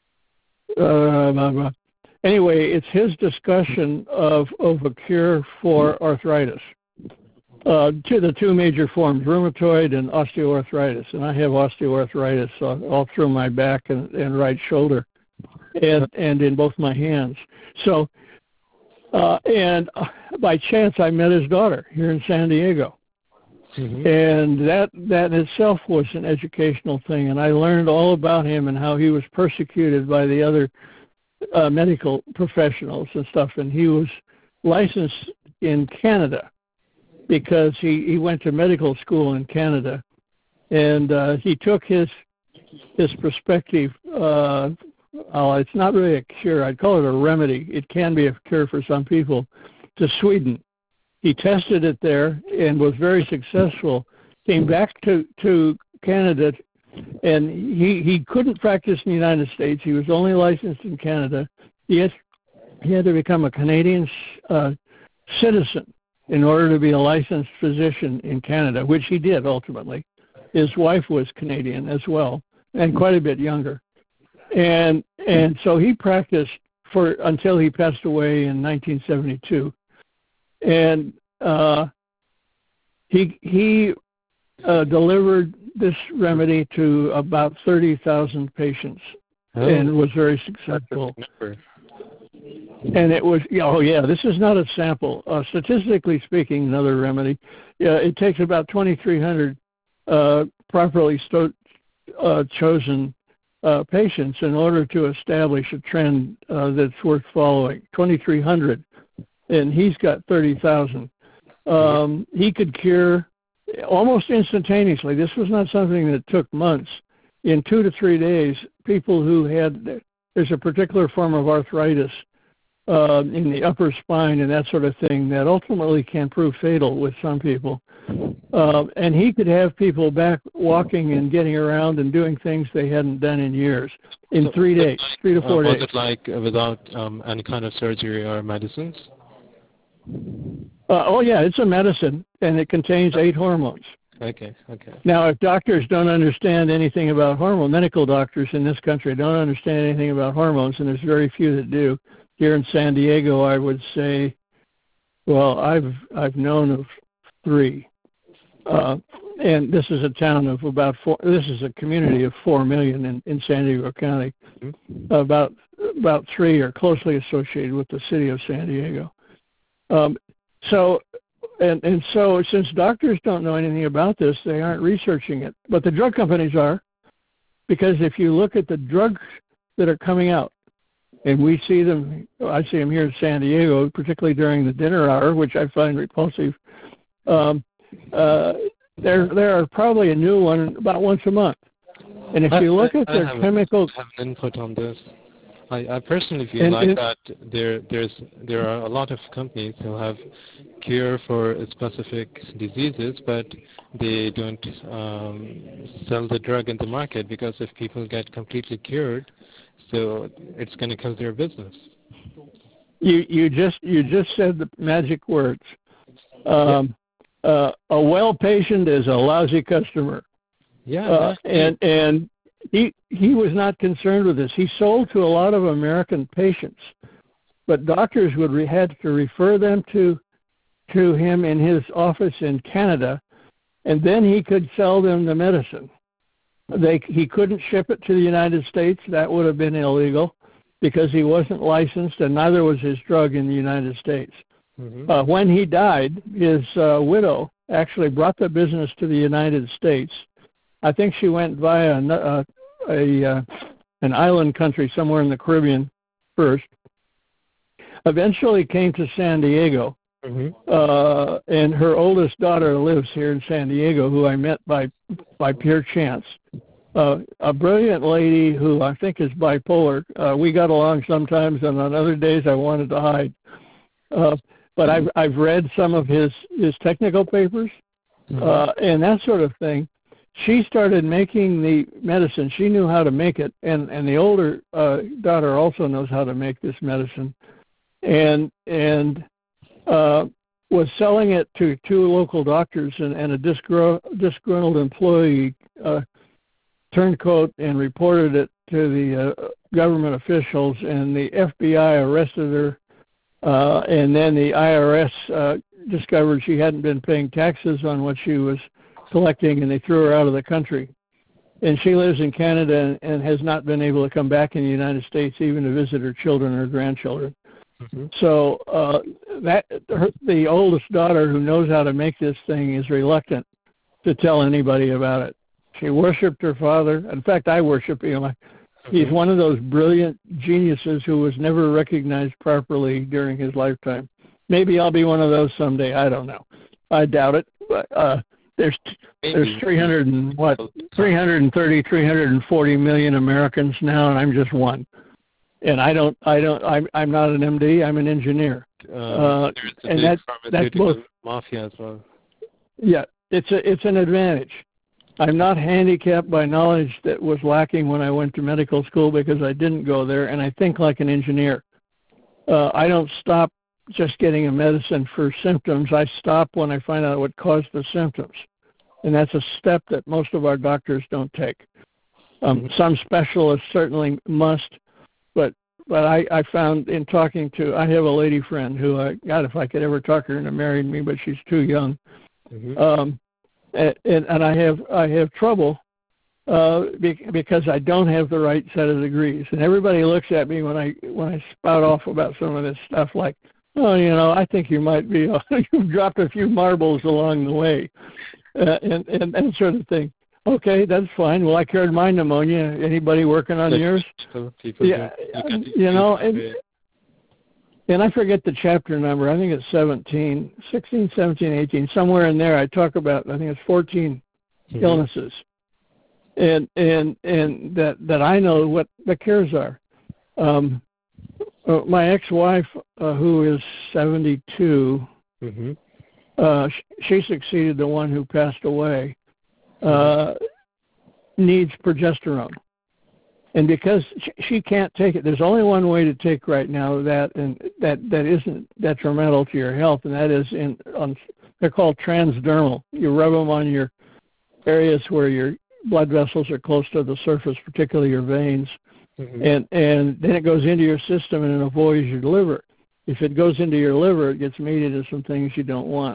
Anyway, it's his discussion of a cure for arthritis. To the two major forms, rheumatoid and osteoarthritis. And I have osteoarthritis all through my back and right shoulder and in both my hands. So, and by chance, I met his daughter here in San Diego. Mm-hmm. And that in itself was an educational thing. And I learned all about him and how he was persecuted by the other medical professionals and stuff. And he was licensed in Canada because he went to medical school in Canada. And he took his perspective, it's not really a cure. I'd call it a remedy. It can be a cure for some people, to Sweden. He tested it there and was very successful. Came back to Canada, and he couldn't practice in the United States. He was only licensed in Canada. He had to become a Canadian citizen in order to be a licensed physician in Canada, which he did ultimately. His wife was Canadian as well, and quite a bit younger. And so he practiced until he passed away in 1972. And he delivered this remedy to about 30,000 patients, and was very successful. And it was, this is not a sample. Statistically speaking, another remedy, it takes about 2,300 properly chosen patients in order to establish a trend that's worth following. 2,300. And he's got 30,000. He could cure almost instantaneously. This was not something that took months. In 2 to 3 days, people who there's a particular form of arthritis in the upper spine and that sort of thing that ultimately can prove fatal with some people. And he could have people back walking and getting around and doing things they hadn't done in years in 3 days, 3 to 4 days. Was it like without any kind of surgery or medicines? It's a medicine, and it contains 8 hormones. Okay. Now, if doctors don't understand anything about hormones, medical doctors in this country don't understand anything about hormones, and there's very few that do. Here in San Diego, I would say, well, I've known of 3, and this is a town of about 4. This is a community of 4 million in San Diego County. Mm-hmm. About 3 are closely associated with the city of San Diego. So since doctors don't know anything about this, they aren't researching it. But the drug companies are, because if you look at the drugs that are coming out, and we see them, I see them here in San Diego, particularly during the dinner hour, which I find repulsive. There are probably a new one about once a month. And if you look at their chemicals, I have an input on this. I personally feel that there are a lot of companies who have cure for specific diseases, but they don't sell the drug in the market, because if people get completely cured, so it's going to kill their business. You just said the magic words. A well patient is a lousy customer. Yeah, and he was not concerned with this. He sold to a lot of American patients, but doctors would had to refer them to him in his office in Canada, and then he could sell them the medicine. He couldn't ship it to the United States. That would have been illegal because he wasn't licensed, and neither was his drug in the United States. Mm-hmm. When he died, his widow actually brought the business to the United States. I think she went via an island country somewhere in the Caribbean first. Eventually came to San Diego, mm-hmm. And her oldest daughter lives here in San Diego, who I met by pure chance. A brilliant lady who I think is bipolar. We got along sometimes, and on other days I wanted to hide. But I've read some of his technical papers, mm-hmm. And that sort of thing. She started making the medicine. She knew how to make it, and the older daughter also knows how to make this medicine, and was selling it to 2 local doctors, and a disgruntled employee turncoat and reported it to the government officials, and the FBI arrested her, and then the IRS discovered she hadn't been paying taxes on what she was collecting, and they threw her out of the country. And she lives in Canada and has not been able to come back in the United States even to visit her children or grandchildren. Mm-hmm. So the oldest daughter, who knows how to make this thing, is reluctant to tell anybody about it. She worshipped her father. In fact, I worship him. He's one of those brilliant geniuses who was never recognized properly during his lifetime. Maybe I'll be one of those someday. I don't know. I doubt it. But there's 330, 340 million Americans now, and I'm just one. And I'm not an MD. I'm an engineer. And that's both mafia as well. Yeah, it's an advantage. I'm not handicapped by knowledge that was lacking when I went to medical school, because I didn't go there, and I think like an engineer. I don't stop just getting a medicine for symptoms. I stop when I find out what caused the symptoms. And that's a step that most of our doctors don't take. Some specialists certainly must, but I found in talking to, I have a lady friend who, God, if I could ever talk her into marrying me, but she's too young. Mm-hmm. And I have trouble because I don't have the right set of degrees. And everybody looks at me when I spout off about some of this stuff like, oh, I think you might be, you've dropped a few marbles along the way, and that sort of thing. Okay, that's fine. Well, I cured my pneumonia. Anybody working on yours? Yeah, and I forget the chapter number. I think it's 16, 17, 18, somewhere in there. I talk about, I think it's 14 illnesses, and that I know what the cures are. My ex-wife, who is 72, she succeeded the one who passed away. Needs progesterone, and because she can't take it, there's only one way to take right now that isn't detrimental to your health, and that is they're called transdermal. You rub them on your areas where your blood vessels are close to the surface, particularly your veins, and then it goes into your system and it avoids your liver. If it goes into your liver, it gets made into some things you don't want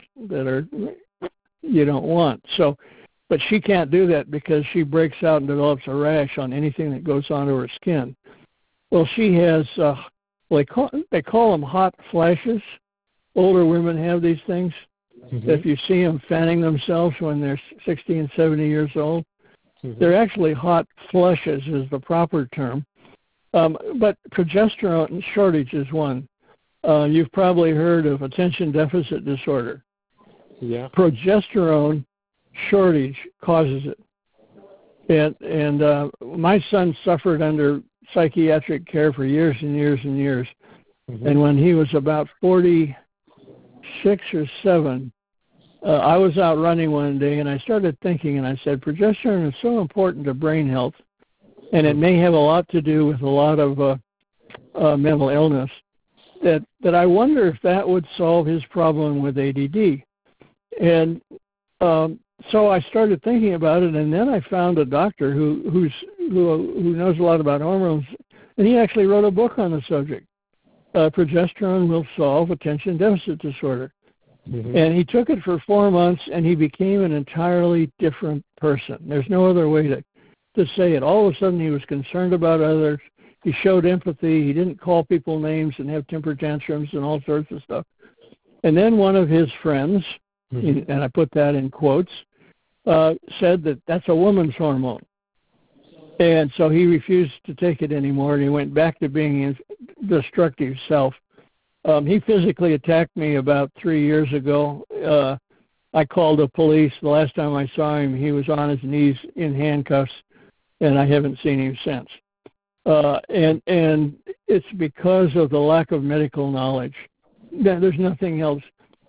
So, but she can't do that because she breaks out and develops a rash on anything that goes onto her skin. Well, she has they call them hot flashes. Older women have these things. If you see them fanning themselves when they're 60 and 70 years old, they're actually hot flushes is the proper term. But progesterone shortage is one. You've probably heard of attention deficit disorder. Yeah. Progesterone shortage causes it. And my son suffered under psychiatric care for years and years and years. And when he was about 46 or 7, I was out running one day, and I started thinking, and I said, progesterone is so important to brain health, and it may have a lot to do with a lot of mental illness, that I wonder if that would solve his problem with ADD. And so I started thinking about it, and then I found a doctor who knows a lot about hormones, and he actually wrote a book on the subject. Progesterone will solve attention deficit disorder. And he took it for 4 months, and he became an entirely different person. There's no other way to say it. All of a sudden, he was concerned about others. He showed empathy. He didn't call people names and have temper tantrums and all sorts of stuff. And then one of his friends, and I put that in quotes, said that that's a woman's hormone. And so he refused to take it anymore, and he went back to being his destructive self. He physically attacked me about 3 years ago. I called the police. The last time I saw him, he was on his knees in handcuffs, and I haven't seen him since. And it's because of the lack of medical knowledge. There's nothing else.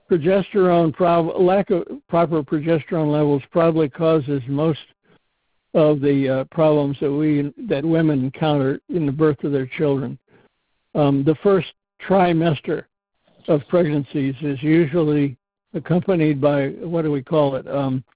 Lack of proper progesterone levels probably causes most of the problems that women encounter in the birth of their children. The first trimester of pregnancies is usually accompanied by, what do we call it?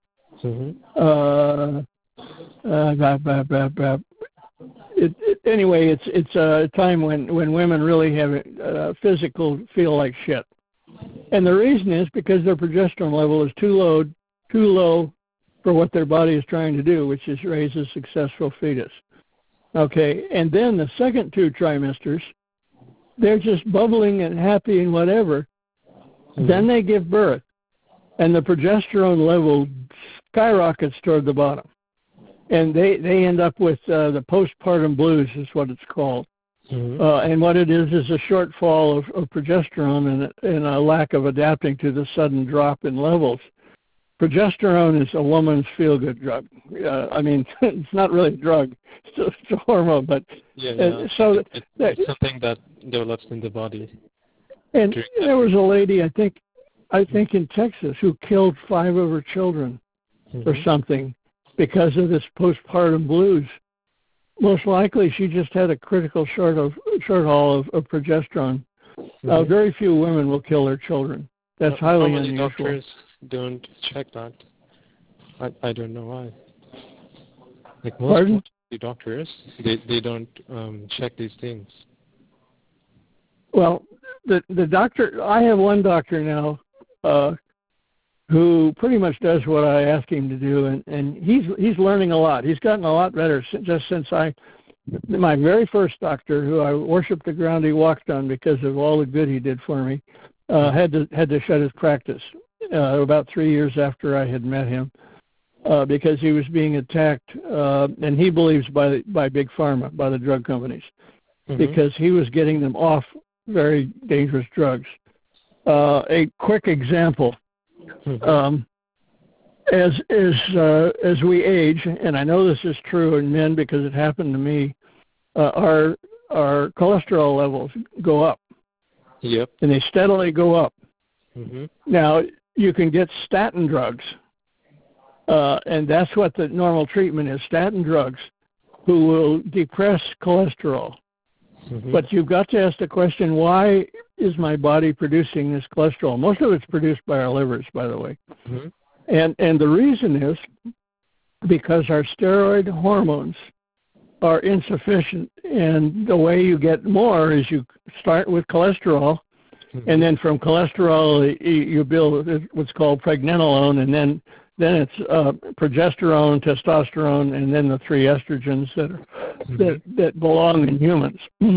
Anyway, it's a time when women really have physical feel like shit, and the reason is because their progesterone level is too low for what their body is trying to do, which is raise a successful fetus. Okay, and then the second 2 trimesters, they're just bubbling and happy and whatever. Then they give birth, and the progesterone level skyrockets toward the bottom. And they end up with the postpartum blues is what it's called. And what it is a shortfall of progesterone and a lack of adapting to the sudden drop in levels. Progesterone is a woman's feel-good drug. I mean, it's not really a drug. It's a hormone, but so it's something that develops in the body. And there was a lady, I think in Texas, who killed 5 of her children or something because of this postpartum blues. Most likely, she just had a critical short haul of progesterone. Very few women will kill their children. That's highly unusual. Doctors don't check that. I don't know why. Like most doctors, they don't check these things. Well, the doctor, I have one doctor now who pretty much does what I ask him to do, and he's learning a lot. He's gotten a lot better just since my very first doctor, who I worshiped the ground he walked on because of all the good he did for me, had to shut his practice about 3 years after I had met him because he was being attacked, and he believes by Big Pharma, by the drug companies, because he was getting them off very dangerous drugs. A quick example. As we age, and I know this is true in men because it happened to me, our cholesterol levels go up. Yep. And they steadily go up. Now, you can get statin drugs, and that's what the normal treatment is, statin drugs, who will depress cholesterol. But you've got to ask the question, why is my body producing this cholesterol? Most of it's produced by our livers, by the way. And the reason is because our steroid hormones are insufficient, and the way you get more is you start with cholesterol, and then from cholesterol you build what's called pregnenolone, and then it's progesterone, testosterone, and then the three estrogens that belong in humans.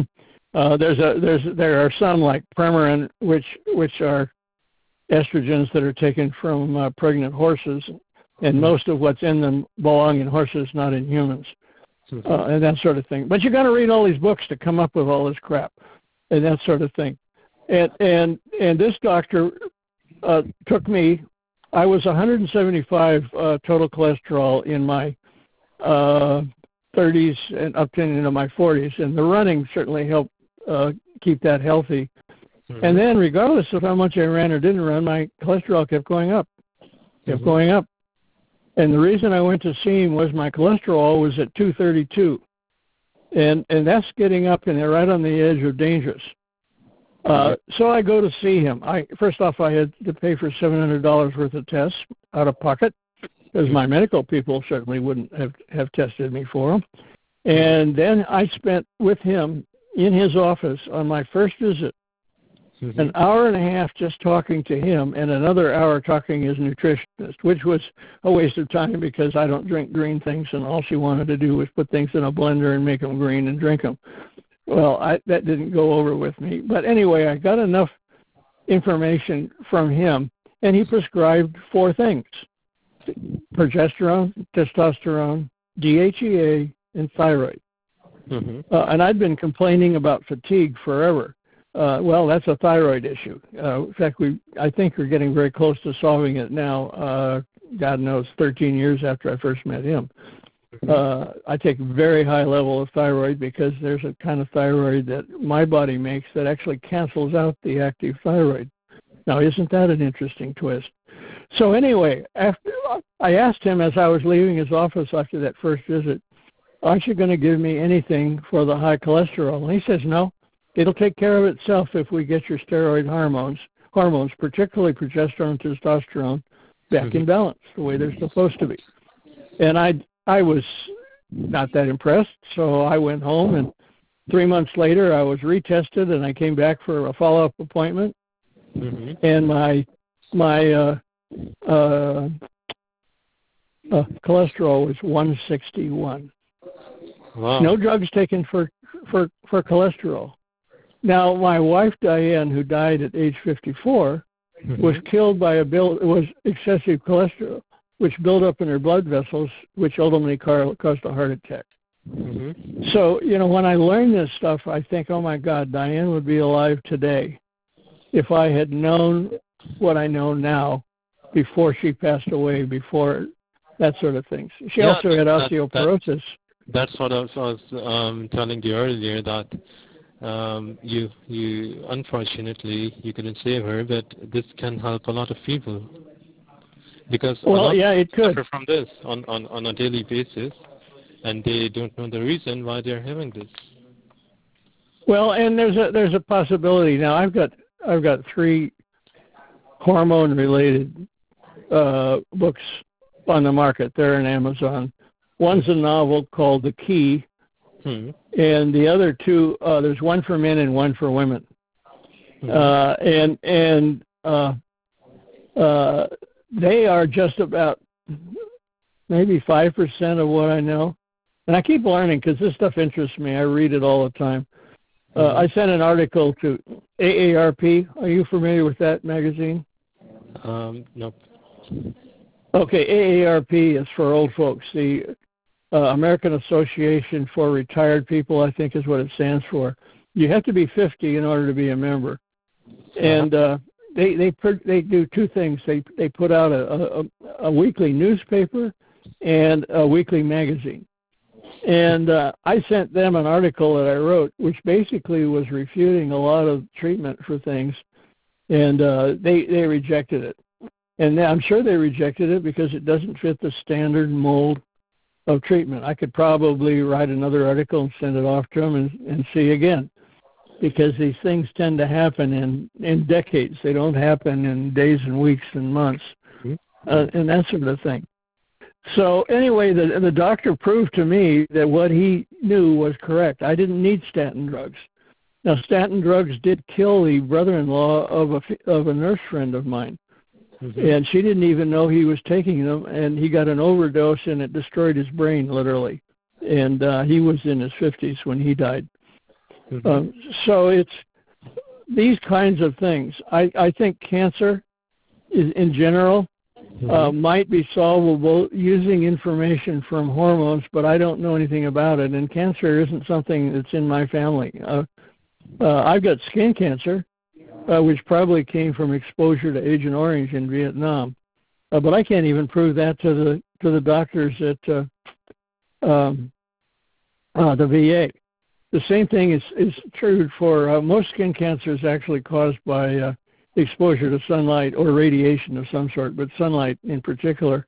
There are some like Premarin, which are estrogens that are taken from pregnant horses, and most of what's in them belong in horses, not in humans. And that sort of thing. But you got to read all these books to come up with all this crap, and that sort of thing. And this doctor took me. I was 175 total cholesterol in my 30s and up into my 40s, and the running certainly helped keep that healthy. And then, regardless of how much I ran or didn't run, my cholesterol kept going up, going up. And the reason I went to see him was my cholesterol was at 232. And that's getting up and right on the edge of dangerous. So I go to see him. First off, I had to pay for $700 worth of tests out of pocket, because my medical people certainly wouldn't have tested me for them. And then I spent with him in his office on my first visit an hour and a half just talking to him, and another hour talking to his nutritionist, which was a waste of time because I don't drink green things, and all she wanted to do was put things in a blender and make them green and drink them. Well, that didn't go over with me. But anyway, I got enough information from him, and he prescribed 4 things: progesterone, testosterone, DHEA, and thyroid. And I'd been complaining about fatigue forever. Well, that's a thyroid issue. In fact, I think we're getting very close to solving it now. God knows, 13 years after I first met him. I take a very high level of thyroid because there's a kind of thyroid that my body makes that actually cancels out the active thyroid. Now, isn't that an interesting twist? So anyway, after I asked him as I was leaving his office after that first visit, aren't you going to give me anything for the high cholesterol? And he says, no. It'll take care of itself if we get your steroid hormones, particularly progesterone and testosterone, back in balance the way they're supposed to be. And I was not that impressed, so I went home, and 3 months later I was retested, and I came back for a follow-up appointment, and my cholesterol was 161. Wow. No drugs taken for cholesterol. Now, my wife, Diane, who died at age 54, was killed by excessive cholesterol, which built up in her blood vessels, which ultimately caused a heart attack. So, when I learned this stuff, I think, oh, my God, Diane would be alive today if I had known what I know now before she passed away, before that sort of thing. She also had osteoporosis. That's what I was telling you earlier, that you unfortunately you couldn't save her, but this can help a lot of people, because it could suffer from this on a daily basis, and they don't know the reason why they're having this. Well, and there's a possibility. Now I've got 3 hormone related books on the market. They're on Amazon. One's a novel called The Key. And the other 2, there's one for men and one for women. They are just about maybe 5% of what I know. And I keep learning because this stuff interests me. I read it all the time. I sent an article to AARP. Are you familiar with that magazine? Nope. Okay, AARP is for old folks. The American Association for Retired People, I think, is what it stands for. You have to be 50 in order to be a member, and they do 2 things. They put out a weekly newspaper and a weekly magazine. And I sent them an article that I wrote, which basically was refuting a lot of treatment for things, and they rejected it. And I'm sure they rejected it because it doesn't fit the standard mold of treatment. I could probably write another article and send it off to them and see again, because these things tend to happen in decades. They don't happen in days and weeks and months, and that sort of thing. So anyway, the doctor proved to me that what he knew was correct. I didn't need statin drugs. Now, statin drugs did kill the brother-in-law of a nurse friend of mine, and she didn't even know he was taking them, and he got an overdose, and it destroyed his brain, literally. And he was in his 50s when he died. So it's these kinds of things. I think cancer is, in general, might be solvable using information from hormones, but I don't know anything about it. And cancer isn't something that's in my family. I've got skin cancer, which probably came from exposure to Agent Orange in Vietnam, but I can't even prove that to the doctors at the VA. The same thing is true for most skin cancer is actually caused by exposure to sunlight or radiation of some sort, but sunlight in particular.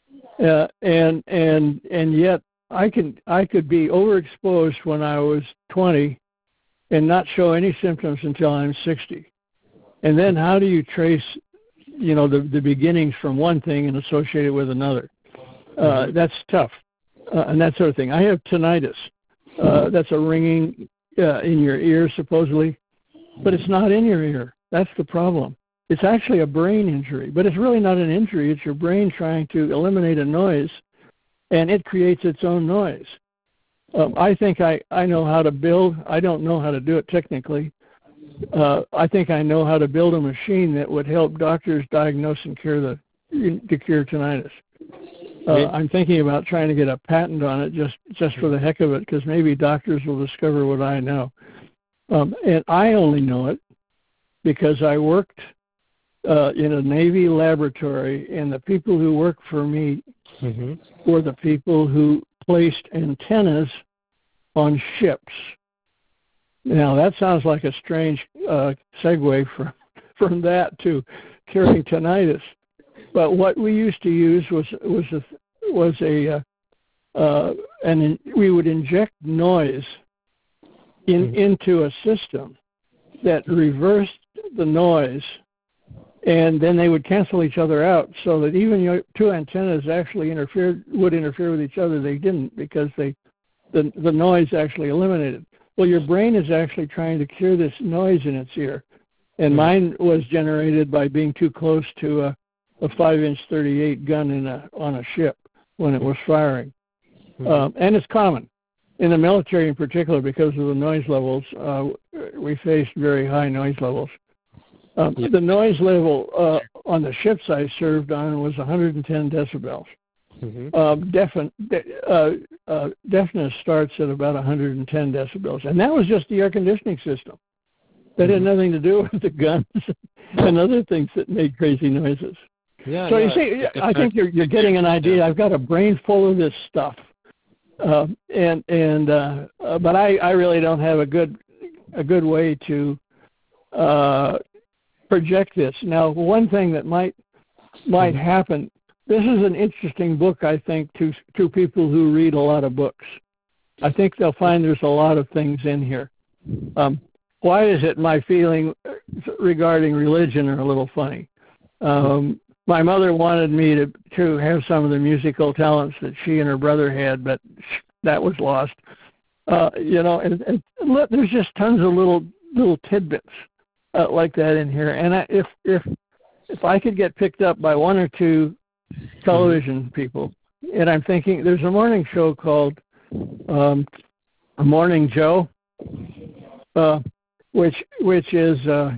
And yet I could be overexposed when I was 20 and not show any symptoms until I'm 60. And then how do you trace, the beginnings from one thing and associate it with another? That's tough, and that sort of thing. I have tinnitus. That's a ringing in your ear, supposedly, but it's not in your ear. That's the problem. It's actually a brain injury, but it's really not an injury. It's your brain trying to eliminate a noise, and it creates its own noise. I think I know how to build. I don't know how to do it technically. I think I know how to build a machine that would help doctors diagnose and cure tinnitus. I'm thinking about trying to get a patent on it just for the heck of it, because maybe doctors will discover what I know. And I only know it because I worked in a Navy laboratory, and the people who worked for me were the people who placed antennas on ships. Now, that sounds like a strange segue from that to curing tinnitus. But what we used to use we would inject noise into a system that reversed the noise, and then they would cancel each other out, so that even your two antennas actually would interfere with each other. They didn't, because the noise actually eliminated. Well, your brain is actually trying to cure this noise in its ear, and mine was generated by being too close to a 5-inch .38 gun on a ship when it was firing. And it's common in the military in particular because of the noise levels. We faced very high noise levels. The noise level on the ships I served on was 110 decibels. Deafness starts at about 110 decibels, and that was just the air conditioning system. That had nothing to do with the guns and other things that made crazy noises. So you see, I think you're getting an idea. I've got a brain full of this stuff, but I really don't have a good way to project this. Now, one thing that might happen. This is an interesting book, I think, to people who read a lot of books. I think they'll find there's a lot of things in here. Why is it my feeling regarding religion are a little funny? My mother wanted me to have some of the musical talents that she and her brother had, but that was lost. And there's just tons of little tidbits like that in here. And if I could get picked up by one or two television people, and I'm thinking there's a morning show called Morning Joe, which is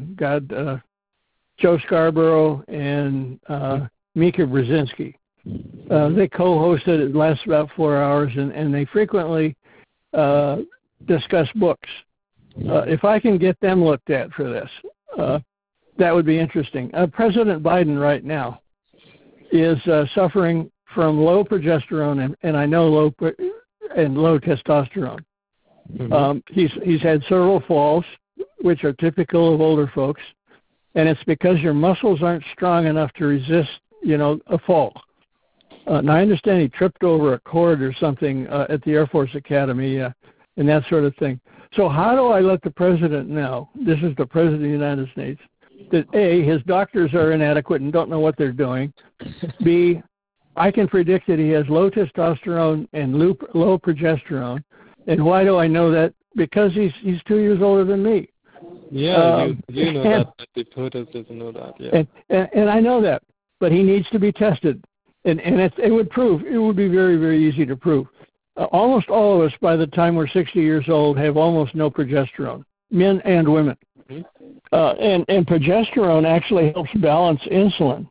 Joe Scarborough and Mika Brzezinski. They co-hosted. It lasts about 4 hours, and they frequently discuss books. If I can get them looked at for this, that would be interesting. President Biden right now is suffering from low progesterone and I know low testosterone. He's had several falls, which are typical of older folks, and it's because your muscles aren't strong enough to resist, a fall. Now, I understand he tripped over a cord or something at the Air Force Academy and that sort of thing. So how do I let the president know, this is the president of the United States, that A, his doctors are inadequate and don't know what they're doing, B, I can predict that he has low testosterone and low progesterone. And why do I know that? Because he's 2 years older than me. Yeah, you know that, but the POTUS doesn't know that. Yeah. And I know that, but he needs to be tested, and it would be very, very easy to prove. Almost all of us, by the time we're 60 years old, have almost no progesterone, men and women. Mm-hmm. And progesterone actually helps balance insulin.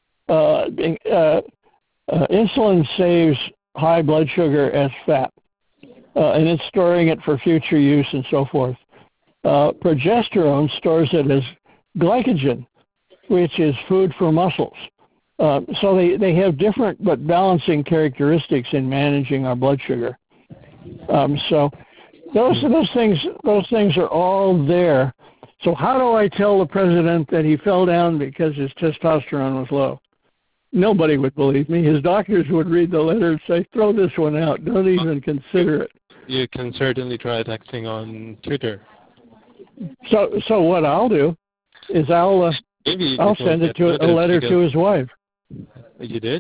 Insulin saves high blood sugar as fat, and it's storing it for future use and so forth. Progesterone stores it as glycogen, which is food for muscles. So they have different but balancing characteristics in managing our blood sugar. So those things are all there. So how do I tell the president that he fell down because his testosterone was low? Nobody would believe me. His doctors would read the letter and say, "Throw this one out. Don't even consider it." You can certainly try texting on Twitter. So what I'll do is I'll send it to a letter to his wife. You did?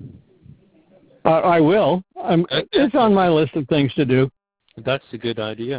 I will. It's on my list of things to do. That's a good idea.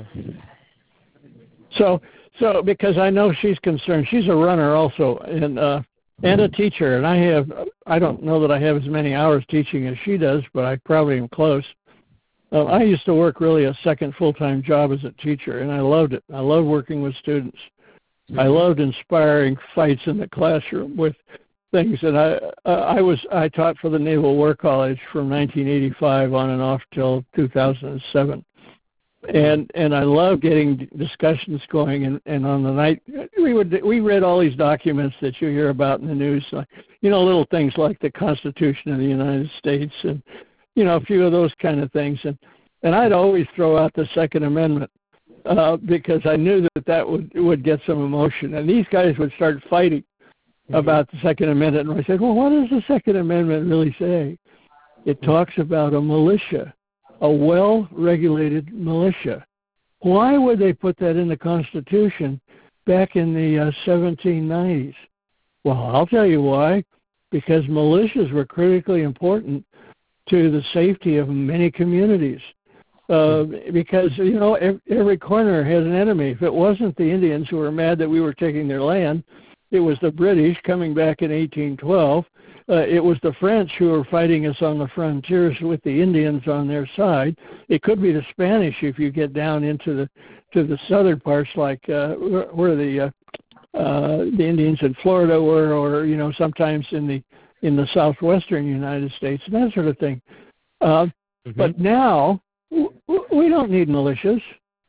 So because I know she's concerned. She's a runner also, and a teacher. And I don't know that I have as many hours teaching as she does, but I probably am close. I used to work really a second full-time job as a teacher, and I loved it. I loved working with students. Mm-hmm. I loved inspiring fights in the classroom with things. And I taught for the Naval War College from 1985 on and off till 2007. And I love getting discussions going, and on the night we read all these documents that you hear about in the news, little things like the Constitution of the United States and a few of those kind of things, and I'd always throw out the Second Amendment because I knew that would get some emotion, and these guys would start fighting about the Second Amendment, and I said, well, what does the Second Amendment really say? It talks about a militia. A well-regulated militia. Why would they put that in the Constitution back in the 1790s? Well, I'll tell you why. Because militias were critically important to the safety of many communities. Because, every corner has an enemy. If it wasn't the Indians who were mad that we were taking their land, it was the British coming back in 1812. It was the French who were fighting us on the frontiers with the Indians on their side. It could be the Spanish if you get down into the southern parts, like where the Indians in Florida were, or sometimes in the southwestern United States, and that sort of thing. But now we don't need militias.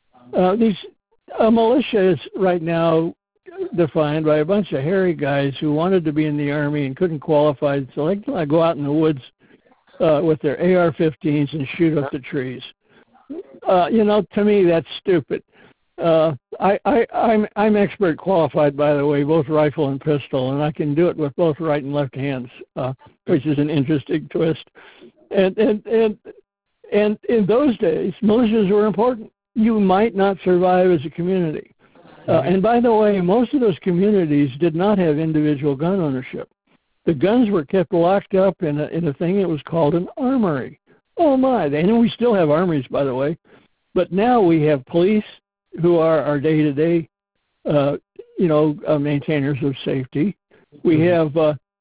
A militia is right now defined by a bunch of hairy guys who wanted to be in the Army and couldn't qualify, so they go out in the woods with their AR-15s and shoot up the trees. To me, that's stupid. I'm expert qualified, by the way, both rifle and pistol, and I can do it with both right and left hands, which is an interesting twist. And in those days, militias were important. You might not survive as a community. And by the way, most of those communities did not have individual gun ownership. The guns were kept locked up in a thing that was called an armory. Oh my! And we still have armories, by the way. But now we have police who are our day-to-day, maintainers of safety. We have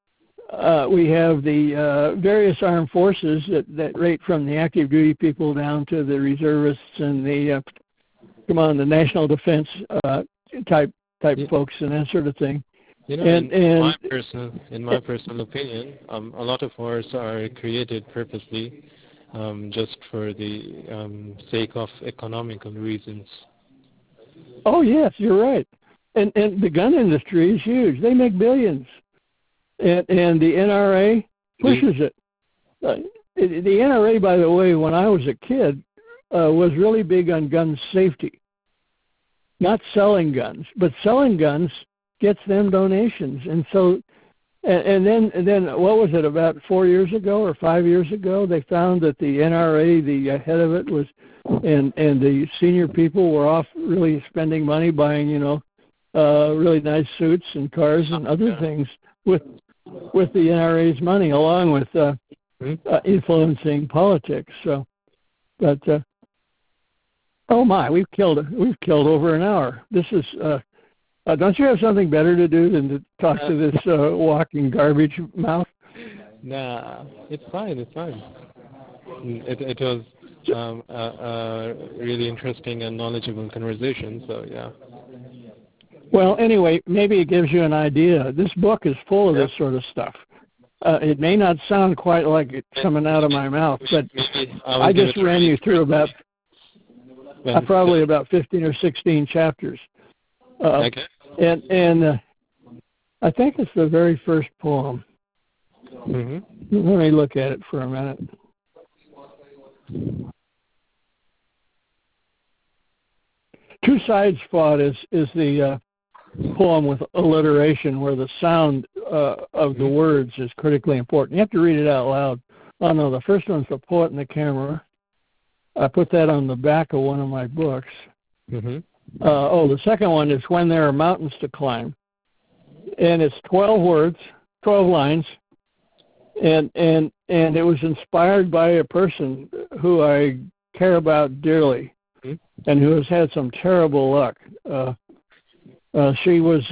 the various armed forces that rate from the active duty people down to the reservists and the national defense type folks and that sort of thing. In my personal opinion, a lot of wars are created purposely, just for the sake of economical reasons. Oh yes, you're right. And the gun industry is huge. They make billions, and the NRA pushes it. The NRA, by the way, when I was a kid, was really big on gun safety. Not selling guns, but selling guns gets them donations. And so, and then what was it, about 4 years ago or 5 years ago, they found that the NRA, the head of it was, and the senior people were off really spending money buying, really nice suits and cars and other things with the NRA's money, along with influencing politics. So, but oh my, we've killed over an hour. This is. Don't you have something better to do than to talk to this walking garbage mouth? Nah, it's fine. It was a really interesting and knowledgeable conversation. So yeah. Well, anyway, maybe it gives you an idea. This book is full of this sort of stuff. It may not sound quite like it's coming out of my mouth, but I just ran you through about probably about 15 or 16 chapters. Okay. And I think it's the very first poem. Mm-hmm. Let me look at it for a minute. Two Sides Fought is the poem with alliteration where the sound of the words is critically important. You have to read it out loud. Oh, no, the first one's The Poet and the Camera. I put that on the back of one of my books. Mm-hmm. The second one is When There Are Mountains to Climb. And it's 12 words, 12 lines. And it was inspired by a person who I care about dearly and who has had some terrible luck. She's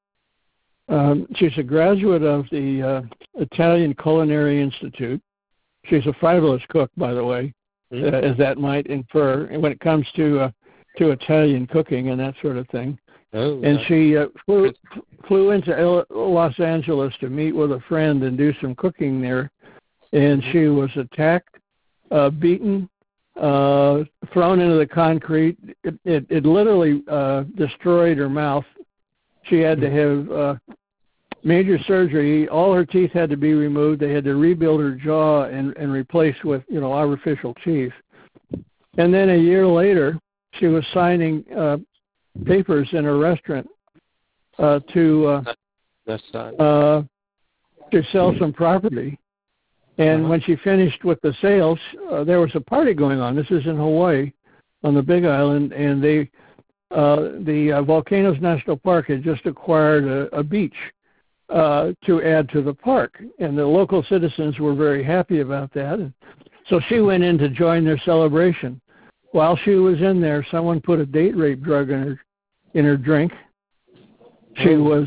a graduate of the Italian Culinary Institute. She's a fabulous cook, by the way, as that might infer, when it comes to Italian cooking and that sort of thing. Oh, and she flew into Los Angeles to meet with a friend and do some cooking there. And she was attacked, beaten, thrown into the concrete. It literally destroyed her mouth. She had to have major surgery. All her teeth had to be removed. They had to rebuild her jaw and replace with, artificial teeth. And then a year later, she was signing papers in a restaurant to sell some property. And when she finished with the sales, there was a party going on. This is in Hawaii, on the Big Island, and the Volcanoes National Park had just acquired a beach to add to the park, and the local citizens were very happy about that. And so she went in to join their celebration. While she was in there, someone put a date rape drug in her drink. She was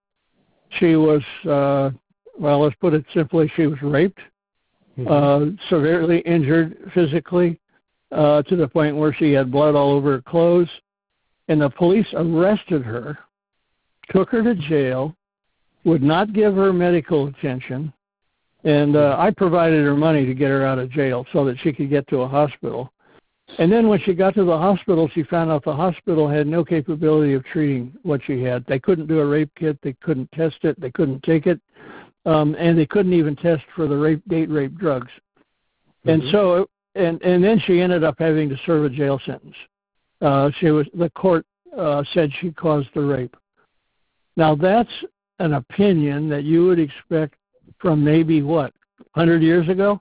well, let's put it simply, she was raped, severely injured physically, to the point where she had blood all over her clothes. And the police arrested her, took her to jail, would not give her medical attention, and I provided her money to get her out of jail so that she could get to a hospital. And then when she got to the hospital, she found out the hospital had no capability of treating what she had. They couldn't do a rape kit. They couldn't test it. They couldn't take it. And they couldn't even test for the date rape drugs. And so, and then she ended up having to serve a jail sentence. The court said she caused the rape. Now that's an opinion that you would expect from maybe 100 years ago?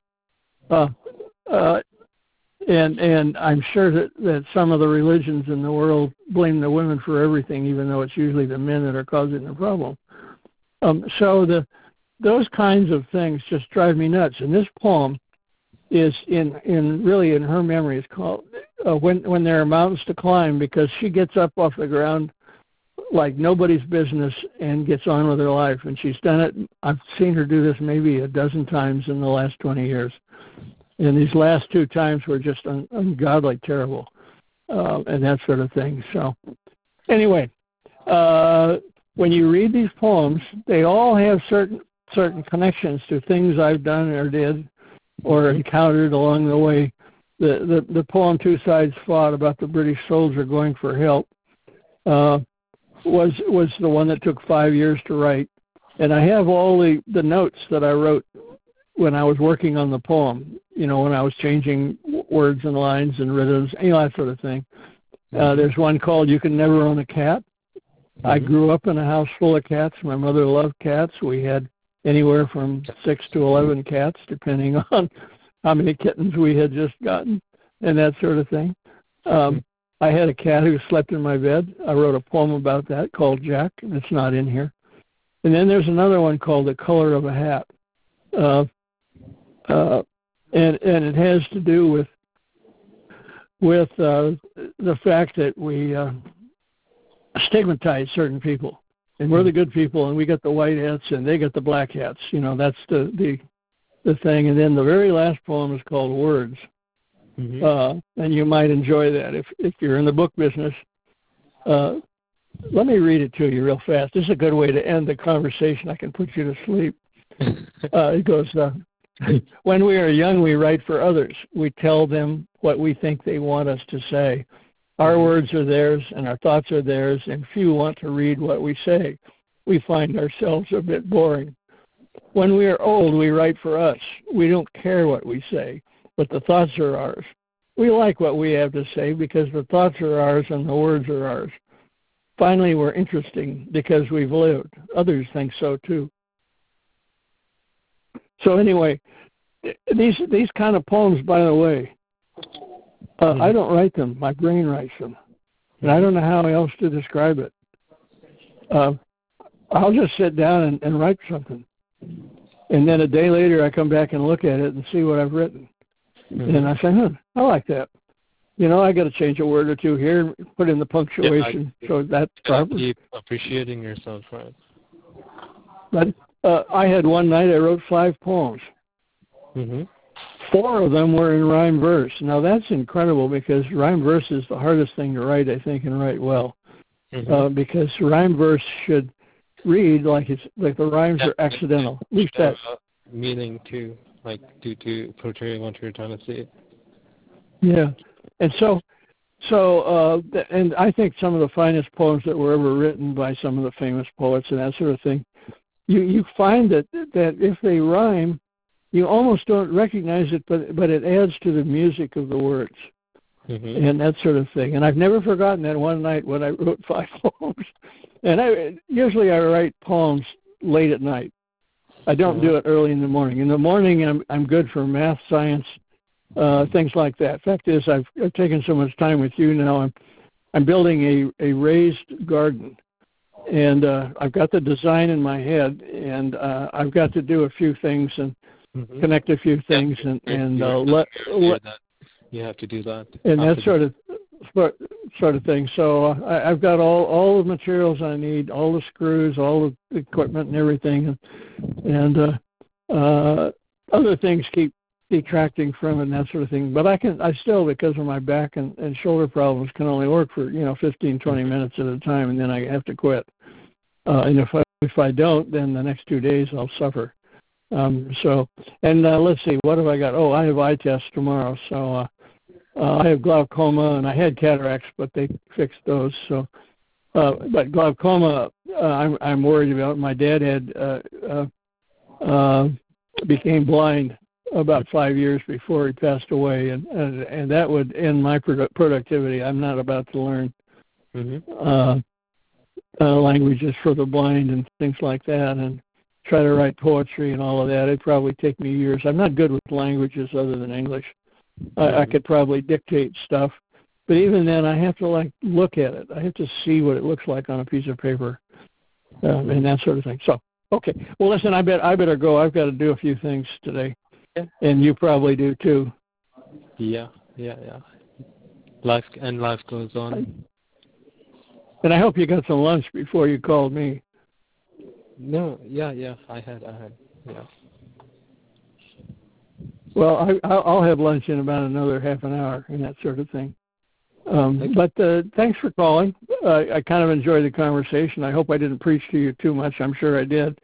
And I'm sure that some of the religions in the world blame the women for everything, even though it's usually the men that are causing the problem. So those kinds of things just drive me nuts. And this poem is really in her memory. It's called When There Are Mountains to Climb, because she gets up off the ground like nobody's business and gets on with her life. And she's done it. I've seen her do this maybe a dozen times in the last 20 years. And these last 2 times were just ungodly terrible, and that sort of thing. So anyway, when you read these poems, they all have certain connections to things I've done or did or encountered along the way. The poem Two Sides Fought about the British soldier going for help was the one that took 5 years to write. And I have all the notes that I wrote when I was working on the poem, when I was changing words and lines and rhythms, that sort of thing. There's one called You Can Never Own a Cat. I grew up in a house full of cats. My mother loved cats. We had anywhere from 6 to 11 cats, depending on how many kittens we had just gotten and that sort of thing. I had a cat who slept in my bed. I wrote a poem about that called Jack, and it's not in here. And then there's another one called The Color of a Hat. and it has to do with the fact that we stigmatize certain people, and we're the good people, and we get the white hats, and they get the black hats. That's the thing. And then the very last poem is called Words, and you might enjoy that if you're in the book business. Let me read it to you real fast. This is a good way to end the conversation. I can put you to sleep. It goes, when we are young, we write for others. We tell them what we think they want us to say. Our words are theirs, and our thoughts are theirs, and few want to read what we say. We find ourselves a bit boring. When we are old, we write for us. We don't care what we say, but the thoughts are ours. We like what we have to say because the thoughts are ours and the words are ours. Finally, we're interesting because we've lived. Others think so too. So anyway, these kind of poems, by the way, I don't write them. My brain writes them. And I don't know how else to describe it. I'll just sit down and write something. And then a day later, I come back and look at it and see what I've written. And I say, I like that. I got to change a word or two here, put in the punctuation. So that's probably keep appreciating yourself, right? But I had one night I wrote 5 poems. 4 of them were in rhyme verse. Now that's incredible because rhyme verse is the hardest thing to write, I think, and write well. Because rhyme verse should read like the rhymes are accidental. At least that meaning to portray what you're trying to say. Yeah. And so, and I think some of the finest poems that were ever written by some of the famous poets and that sort of thing, you find that if they rhyme, you almost don't recognize it, but it adds to the music of the words and that sort of thing. And I've never forgotten that one night when I wrote 5 poems. And usually I write poems late at night. I don't do it early in the morning. In the morning, I'm good for math, science, things like that. Fact is, I've taken so much time with you now. I'm building a raised garden, and I've got the design in my head, and I've got to do a few things and connect a few things, and let you have to do that, and that sort of thing. So I've got all the materials I need, all the screws, all the equipment, and everything, and other things keep detracting from it and that sort of thing. But I still, because of my back and shoulder problems, can only work for 15, 20 minutes at a time, and then I have to quit. And if I don't, then the next 2 days I'll suffer. Let's see, what have I got? Oh, I have eye tests tomorrow. So I have glaucoma, and I had cataracts, but they fixed those. So, but glaucoma, I'm worried about. My dad became blind about 5 years before he passed away, and that would end my productivity. I'm not about to learn languages for the blind and things like that, and try to write poetry and all of that. It'd probably take me years. I'm not good with languages other than English. I could probably dictate stuff, but even then, I have to look at it. I have to see what it looks like on a piece of paper, and that sort of thing. So, okay. Well, listen, I better go. I've got to do a few things today. And you probably do too. Yeah. Life goes on. And I hope you got some lunch before you called me. No, yeah, I had, yeah. Well, I'll have lunch in about another half an hour and that sort of thing. But thanks for calling. I kind of enjoyed the conversation. I hope I didn't preach to you too much. I'm sure I did.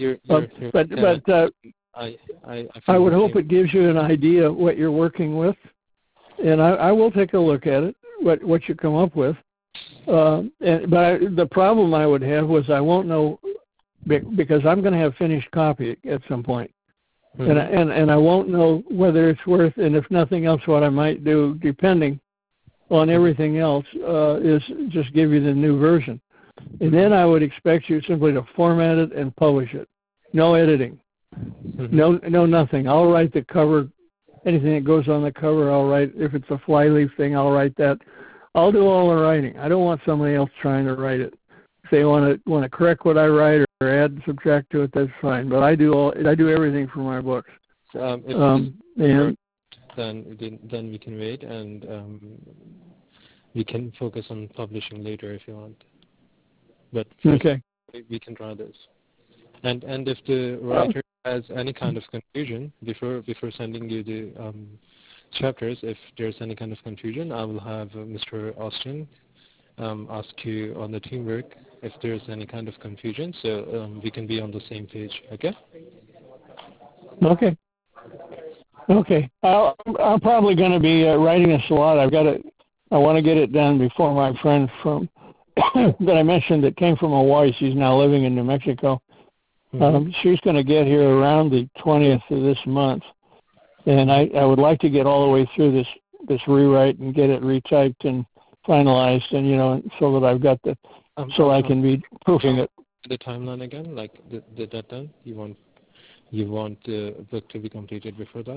I would hope it gives you an idea of what you're working with, and I will take a look at it, what you come up with. But the problem I would have was I won't know, because I'm going to have finished copy at some point, and I won't know whether it's worth, and if nothing else, what I might do, depending on everything else, is just give you the new version, and then I would expect you simply to format it and publish it. No editing. No, nothing. I'll write the cover. Anything that goes on the cover, I'll write. If it's a flyleaf thing, I'll write that. I'll do all the writing. I don't want somebody else trying to write it. If they want to correct what I write or add and subtract to it, that's fine. But I do everything for my books. If and then we can wait, and we can focus on publishing later if you want. But first, okay. we can try this. And if the writer has any kind of confusion before sending you the chapters, if there's any kind of confusion, I will have Mr. Austin ask you on the teamwork if there's any kind of confusion, so we can be on the same page. Okay? Okay. Okay. I'm probably going to be writing this a lot. I want to get it done before my friend from that I mentioned that came from Hawaii. She's now living in New Mexico. She's going to get here around the 20th of this month, and I would like to get all the way through this rewrite and get it retyped and finalized, and so that I've got so I can be proofing it. The timeline again, like the deadline. You want the book to be completed before that?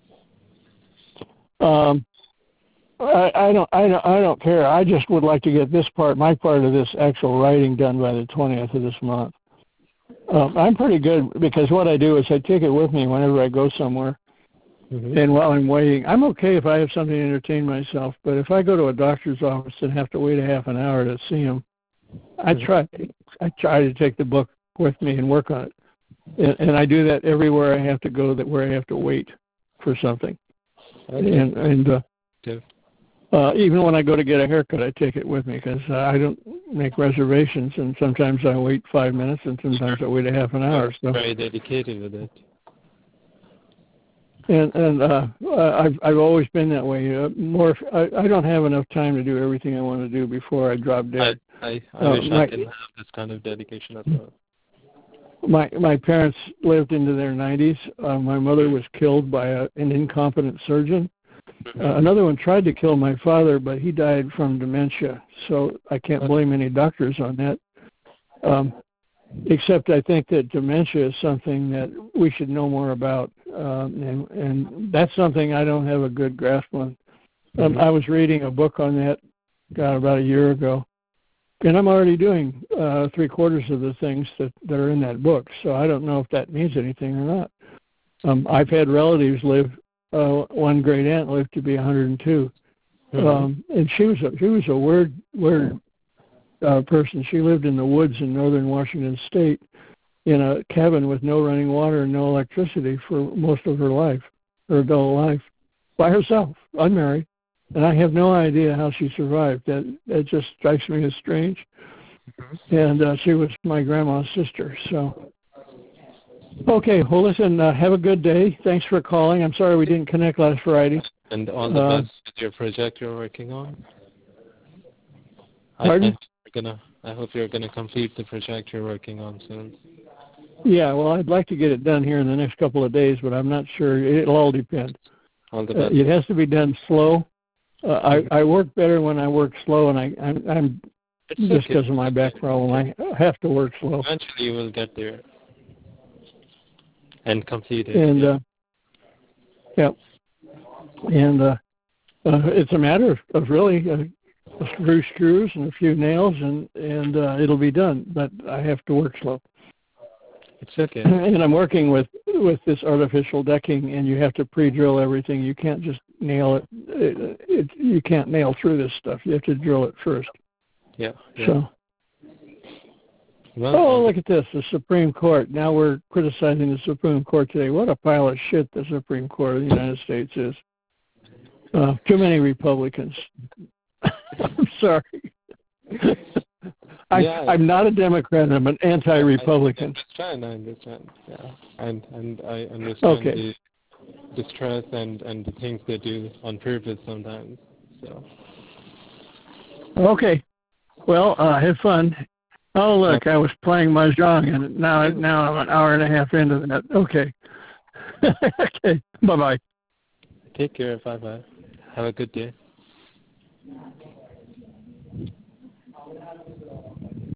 I don't care. I just would like to get my part of this actual writing done by the 20th of this month. I'm pretty good because what I do is I take it with me whenever I go somewhere. And while I'm waiting, I'm okay if I have something to entertain myself. But if I go to a doctor's office and have to wait a half an hour to see him, I try to take the book with me and work on it. And I do that everywhere I have to go, where I have to wait for something. Okay. And even when I go to get a haircut, I take it with me because I don't make reservations, and sometimes I wait 5 minutes, and sometimes I wait a half an hour. So very dedicated with it. And I've always been that way. I don't have enough time to do everything I want to do before I drop dead. I wish I didn't have this kind of dedication as well. My parents lived into their 90s. My mother was killed by an incompetent surgeon. Another one tried to kill my father, but he died from dementia. So I can't blame any doctors on that. Except I think that dementia is something that we should know more about. And that's something I don't have a good grasp on. I was reading a book on that about a year ago. And I'm already doing 3/4 of the things that are in that book. So I don't know if that means anything or not. I've had relatives live. One great aunt lived to be 102, and she was a weird person. She lived in the woods in northern Washington State in a cabin with no running water and no electricity for most of her life, her adult life, by herself, unmarried. And I have no idea how she survived. That just strikes me as strange. And she was my grandma's sister. So, okay. Well, listen. Have a good day. Thanks for calling. I'm sorry we didn't connect last Friday. And all the best with your project you're working on. Pardon? I hope you're gonna complete the project you're working on soon. Yeah. Well, I'd like to get it done here in the next couple of days, but I'm not sure. It'll all depend. All the best. It has to be done slow. I work better when I work slow, and I'm just because of my back problem, I have to work slow. Eventually, you will get there and complete it. And and it's a matter of really a few screws and a few nails, and it'll be done. But I have to work slow. It's okay. And I'm working with this artificial decking, and you have to pre-drill everything. You can't just nail it. You can't nail through this stuff. You have to drill it first. Yeah. So. Well, look at this, the Supreme Court. Now we're criticizing the Supreme Court today. What a pile of shit the Supreme Court of the United States is. Too many Republicans. I'm sorry. I'm not a Democrat. I'm an anti-Republican. I understand. Yeah, and I understand the distress and the things they do on purpose sometimes. So. Okay. Well, have fun. Oh, look, I was playing Mahjong, and now I'm an hour and a half into that. Okay. Okay. Bye-bye. Take care. Bye-bye. Have a good day.